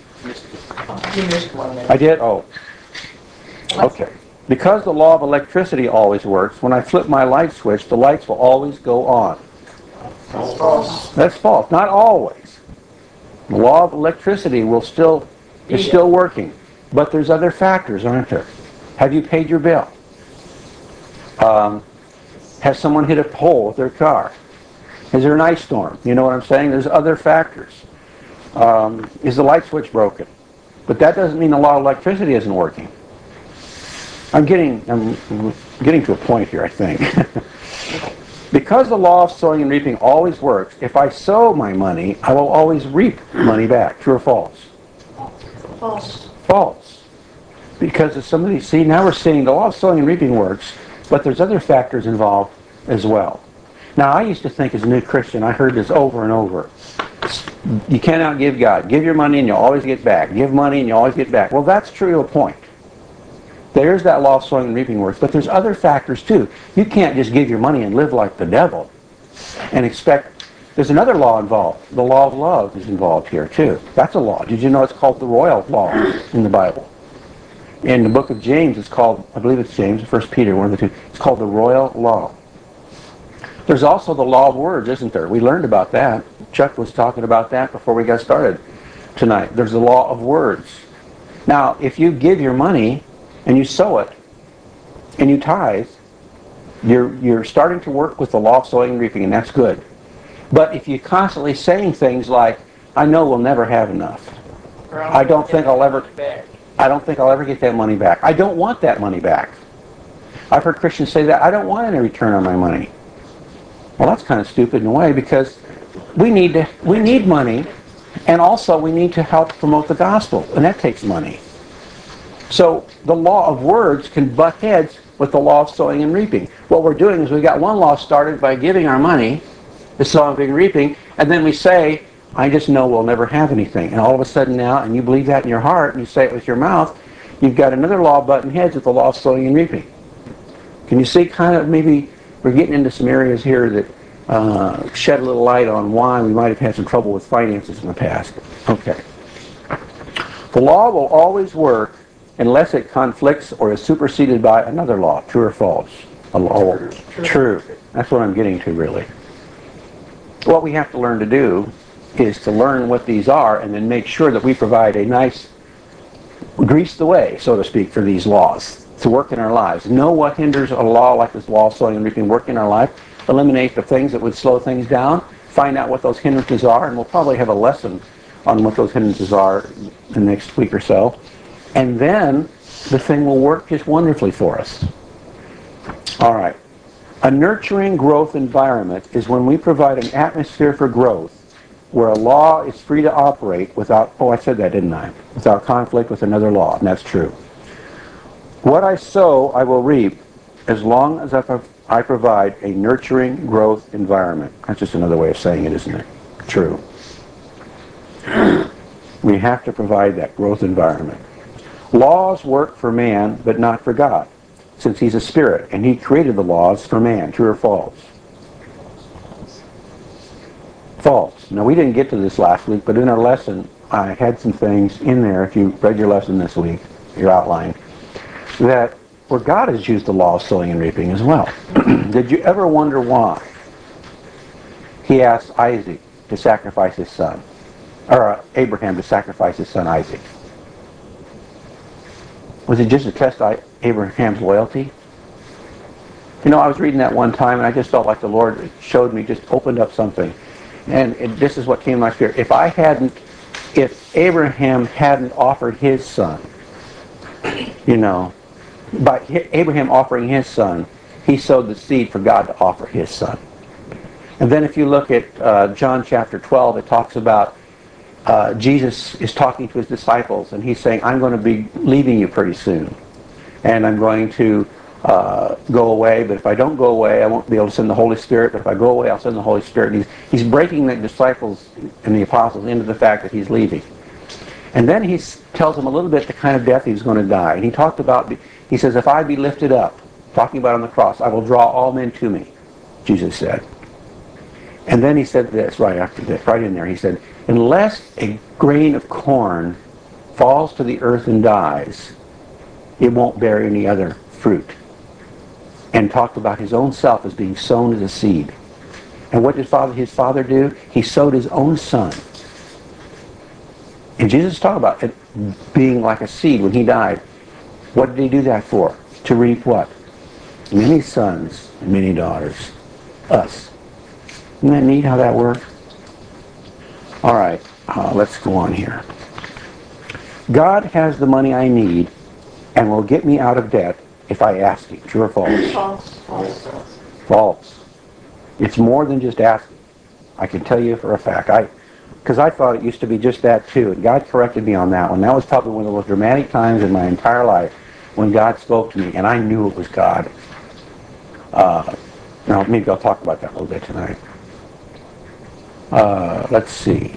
You missed one there. I did? Oh. Okay. Because the law of electricity always works, when I flip my light switch, the lights will always go on. That's false. That's false. Not always. The law of electricity will still is still working. But there's other factors, aren't there? Have you paid your bill? Um, has someone hit a pole with their car? Is there an ice storm? You know what I'm saying? There's other factors. Um, is the light switch broken? But that doesn't mean the law of electricity isn't working. I'm getting, I'm getting to a point here, I think. Because the law of sowing and reaping always works, if I sow my money, I will always reap money back. True or false? False. False. Because if somebody, see, now we're seeing the law of sowing and reaping works, but there's other factors involved as well. Now, I used to think as a new Christian, I heard this over and over. You cannot give God. Give your money and you'll always get back. Give money and you always get back. Well, that's true to a point. There's that law of sowing and reaping works, but there's other factors too. You can't just give your money and live like the devil and expect. There's another law involved. The law of love is involved here too. That's a law. Did you know it's called the royal law in the Bible? In the book of James, it's called, I believe it's James, First Peter, one of the two. It's called the royal law. There's also the law of words, isn't there? We learned about that. Chuck was talking about that before we got started tonight. There's the law of words. Now, if you give your money and you sow it and you tithe, you're you're starting to work with the law of sowing and reaping, and that's good. But if you're constantly saying things like, I know we'll never have enough. I don't think I'll ever I don't think I'll ever get that money back. I don't want that money back. I've heard Christians say that. I don't want any return on my money. Well, that's kind of stupid in a way, because we need to we need money, and also we need to help promote the gospel, and that takes money. So the law of words can butt heads with the law of sowing and reaping. What we're doing is we got one law started by giving our money, the sowing and reaping, and then we say, I just know we'll never have anything. And all of a sudden now, and you believe that in your heart, and you say it with your mouth, you've got another law butting heads with the law of sowing and reaping. Can you see kind of maybe we're getting into some areas here that uh, shed a little light on why we might have had some trouble with finances in the past. Okay. The law will always work unless it conflicts or is superseded by another law. True or false? A law. True. True. That's what I'm getting to, really. What we have to learn to do is to learn what these are and then make sure that we provide a nice, grease the way, so to speak, for these laws to work in our lives. Know what hinders a law like this law of sowing and reaping work in our life. Eliminate the things that would slow things down. Find out what those hindrances are, and we'll probably have a lesson on what those hindrances are in the next week or so. And then the thing will work just wonderfully for us. All right. A nurturing growth environment is when we provide an atmosphere for growth where a law is free to operate without, oh, I said that, didn't I? Without conflict with another law, and that's true. What I sow, I will reap, as long as I provide a nurturing growth environment. That's just another way of saying it, isn't it? True. We have to provide that growth environment. Laws work for man, but not for God, since he's a spirit, and he created the laws for man. True or false? False. Now, we didn't get to this last week, but in our lesson, I had some things in there, if you read your lesson this week, your outline, that where God has used the law of sowing and reaping as well. Did you ever wonder why he asked Isaac to sacrifice his son, or uh, Abraham to sacrifice his son Isaac? Was it just to test Abraham's loyalty? You know, I was reading that one time, and I just felt like the Lord showed me, just opened up something. And it, this is what came to my spirit. If I hadn't, if Abraham hadn't offered his son, you know, by Abraham offering his son, he sowed the seed for God to offer his son. And then if you look at uh, John chapter twelve, it talks about uh, Jesus is talking to his disciples, and he's saying, I'm going to be leaving you pretty soon. And I'm going to uh, go away, but if I don't go away, I won't be able to send the Holy Spirit. But if I go away, I'll send the Holy Spirit. And he's, he's breaking the disciples and the apostles into the fact that he's leaving. And then he tells them a little bit the kind of death he's going to die. And he talked about, he says, if I be lifted up, talking about on the cross, I will draw all men to me, Jesus said. And then he said this, right after this, right in there, he said, unless a grain of corn falls to the earth and dies, it won't bear any other fruit. And talked about his own self as being sown as a seed. And what did father, his father do? He sowed his own son. And Jesus talked about it being like a seed when he died. What did he do that for? To reap what? Many sons and many daughters. Us. Isn't that neat how that works? All right, uh, let's go on here. God has the money I need and will get me out of debt if I ask him. True or false? False. False. False. It's more than just asking. I can tell you for a fact. I, because I thought it used to be just that too, and God corrected me on that one. That was probably one of the most dramatic times in my entire life when God spoke to me, and I knew it was God. Uh, now, maybe I'll talk about that a little bit tonight. Uh, let's see.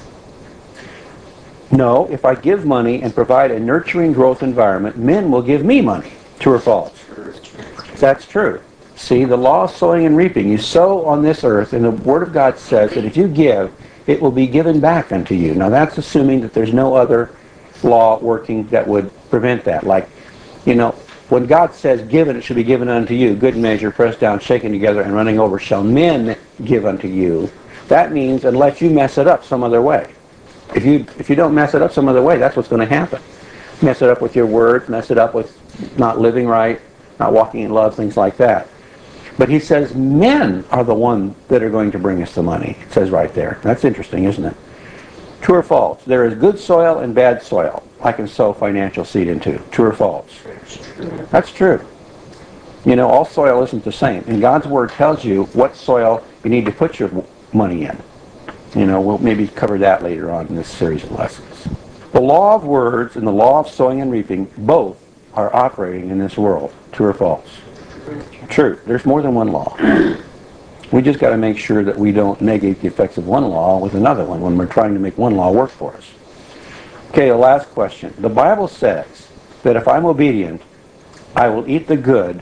No, if I give money and provide a nurturing growth environment, men will give me money. True or false? That's true. See, the law of sowing and reaping. You sow on this earth, and the Word of God says that if you give, it will be given back unto you. Now, that's assuming that there's no other law working that would prevent that. Like, you know, when God says, given, it should be given unto you, good measure, pressed down, shaken together, and running over, shall men give unto you. That means unless you mess it up some other way. If you if you don't mess it up some other way, that's what's going to happen. Mess it up with your words, mess it up with not living right, not walking in love, things like that. But he says men are the ones that are going to bring us the money. It says right there. That's interesting, isn't it? True or false? There is good soil and bad soil I can sow financial seed into. True or false? That's true. You know, all soil isn't the same. And God's Word tells you what soil you need to put your money in. You know, we'll maybe cover that later on in this series of lessons. The law of words and the law of sowing and reaping both are operating in this world. True or false? True. There's more than one law. We just got to make sure that we don't negate the effects of one law with another one when we're trying to make one law work for us. Okay, the last question. The Bible says that if I'm obedient, I will eat the good,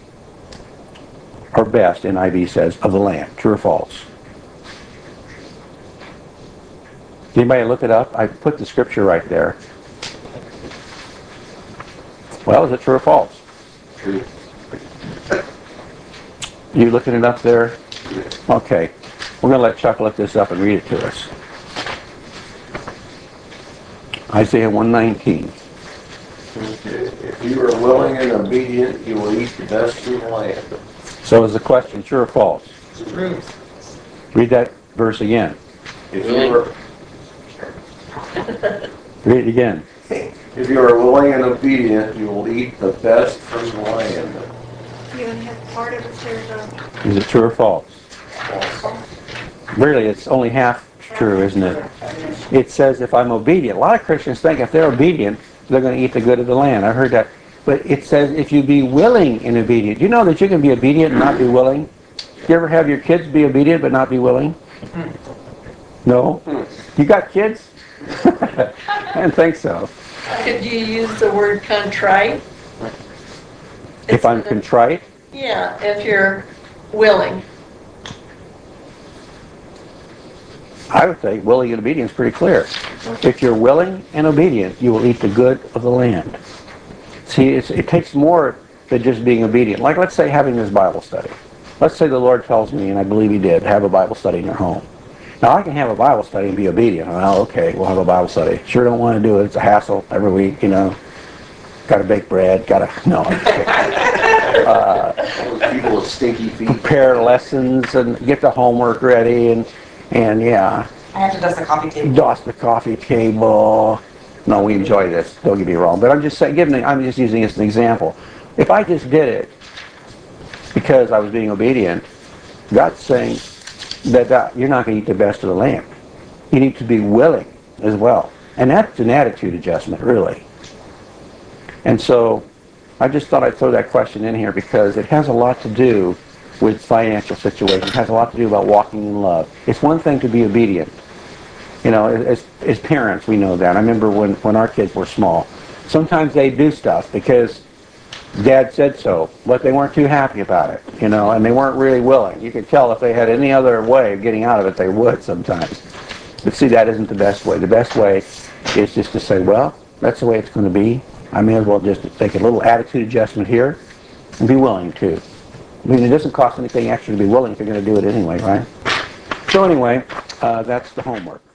or best, N I V says, of the land. True or false? Anybody look it up? I put the scripture right there. Well, is it true or false? True. You looking it up there? Okay. We're going to let Chuck look this up and read it to us. Isaiah one nineteen. If you are willing and obedient, you will eat the best of the land. So is the question true or false? True. Read that verse again. If you are, Read it again. if you are willing and obedient, you will eat the best from the land. You only have part of it there, though. Is it true or false? Really, it's only half true, isn't it? It says if I'm obedient. A lot of Christians think if they're obedient, they're going to eat the good of the land. I've heard that. But it says if you be willing and obedient. Do you know that you can be obedient and not be willing? Do you ever have your kids be obedient but not be willing? No? You got kids? I didn't think so. Could you use the word contrite? If I'm Instead of- contrite, Yeah, if you're willing. I would say willing and obedient is pretty clear. If you're willing and obedient, you will eat the good of the land. See, it's, it takes more than just being obedient. Like, let's say having this Bible study. Let's say the Lord tells me, and I believe He did, have a Bible study in your home. Now, I can have a Bible study and be obedient. Well, okay, we'll have a Bible study. Sure don't want to do it. It's a hassle every week, you know. Got to bake bread, got to, no. I'm kidding. Uh, All those people with stinky feet. prepare lessons and get the homework ready and, and yeah, I have to dust the coffee table. doss the coffee table. No, we enjoy this. Don't get me wrong. But I'm just saying, giving, I'm just using this as an example. If I just did it because I was being obedient, God's saying that, that you're not going to eat the best of the land. You need to be willing as well. And that's an attitude adjustment, really. And so I just thought I'd throw that question in here because it has a lot to do with financial situations. It has a lot to do about walking in love. It's one thing to be obedient. You know, as, as parents, we know that. I remember when, when our kids were small. Sometimes they do stuff because Dad said so, but they weren't too happy about it, you know, and they weren't really willing. You could tell if they had any other way of getting out of it, they would sometimes. But see, that isn't the best way. The best way is just to say, well, that's the way it's going to be. I may as well just take a little attitude adjustment here and be willing to. I mean, it doesn't cost anything extra to be willing if you're going to do it anyway, right? So anyway, uh, that's the homework.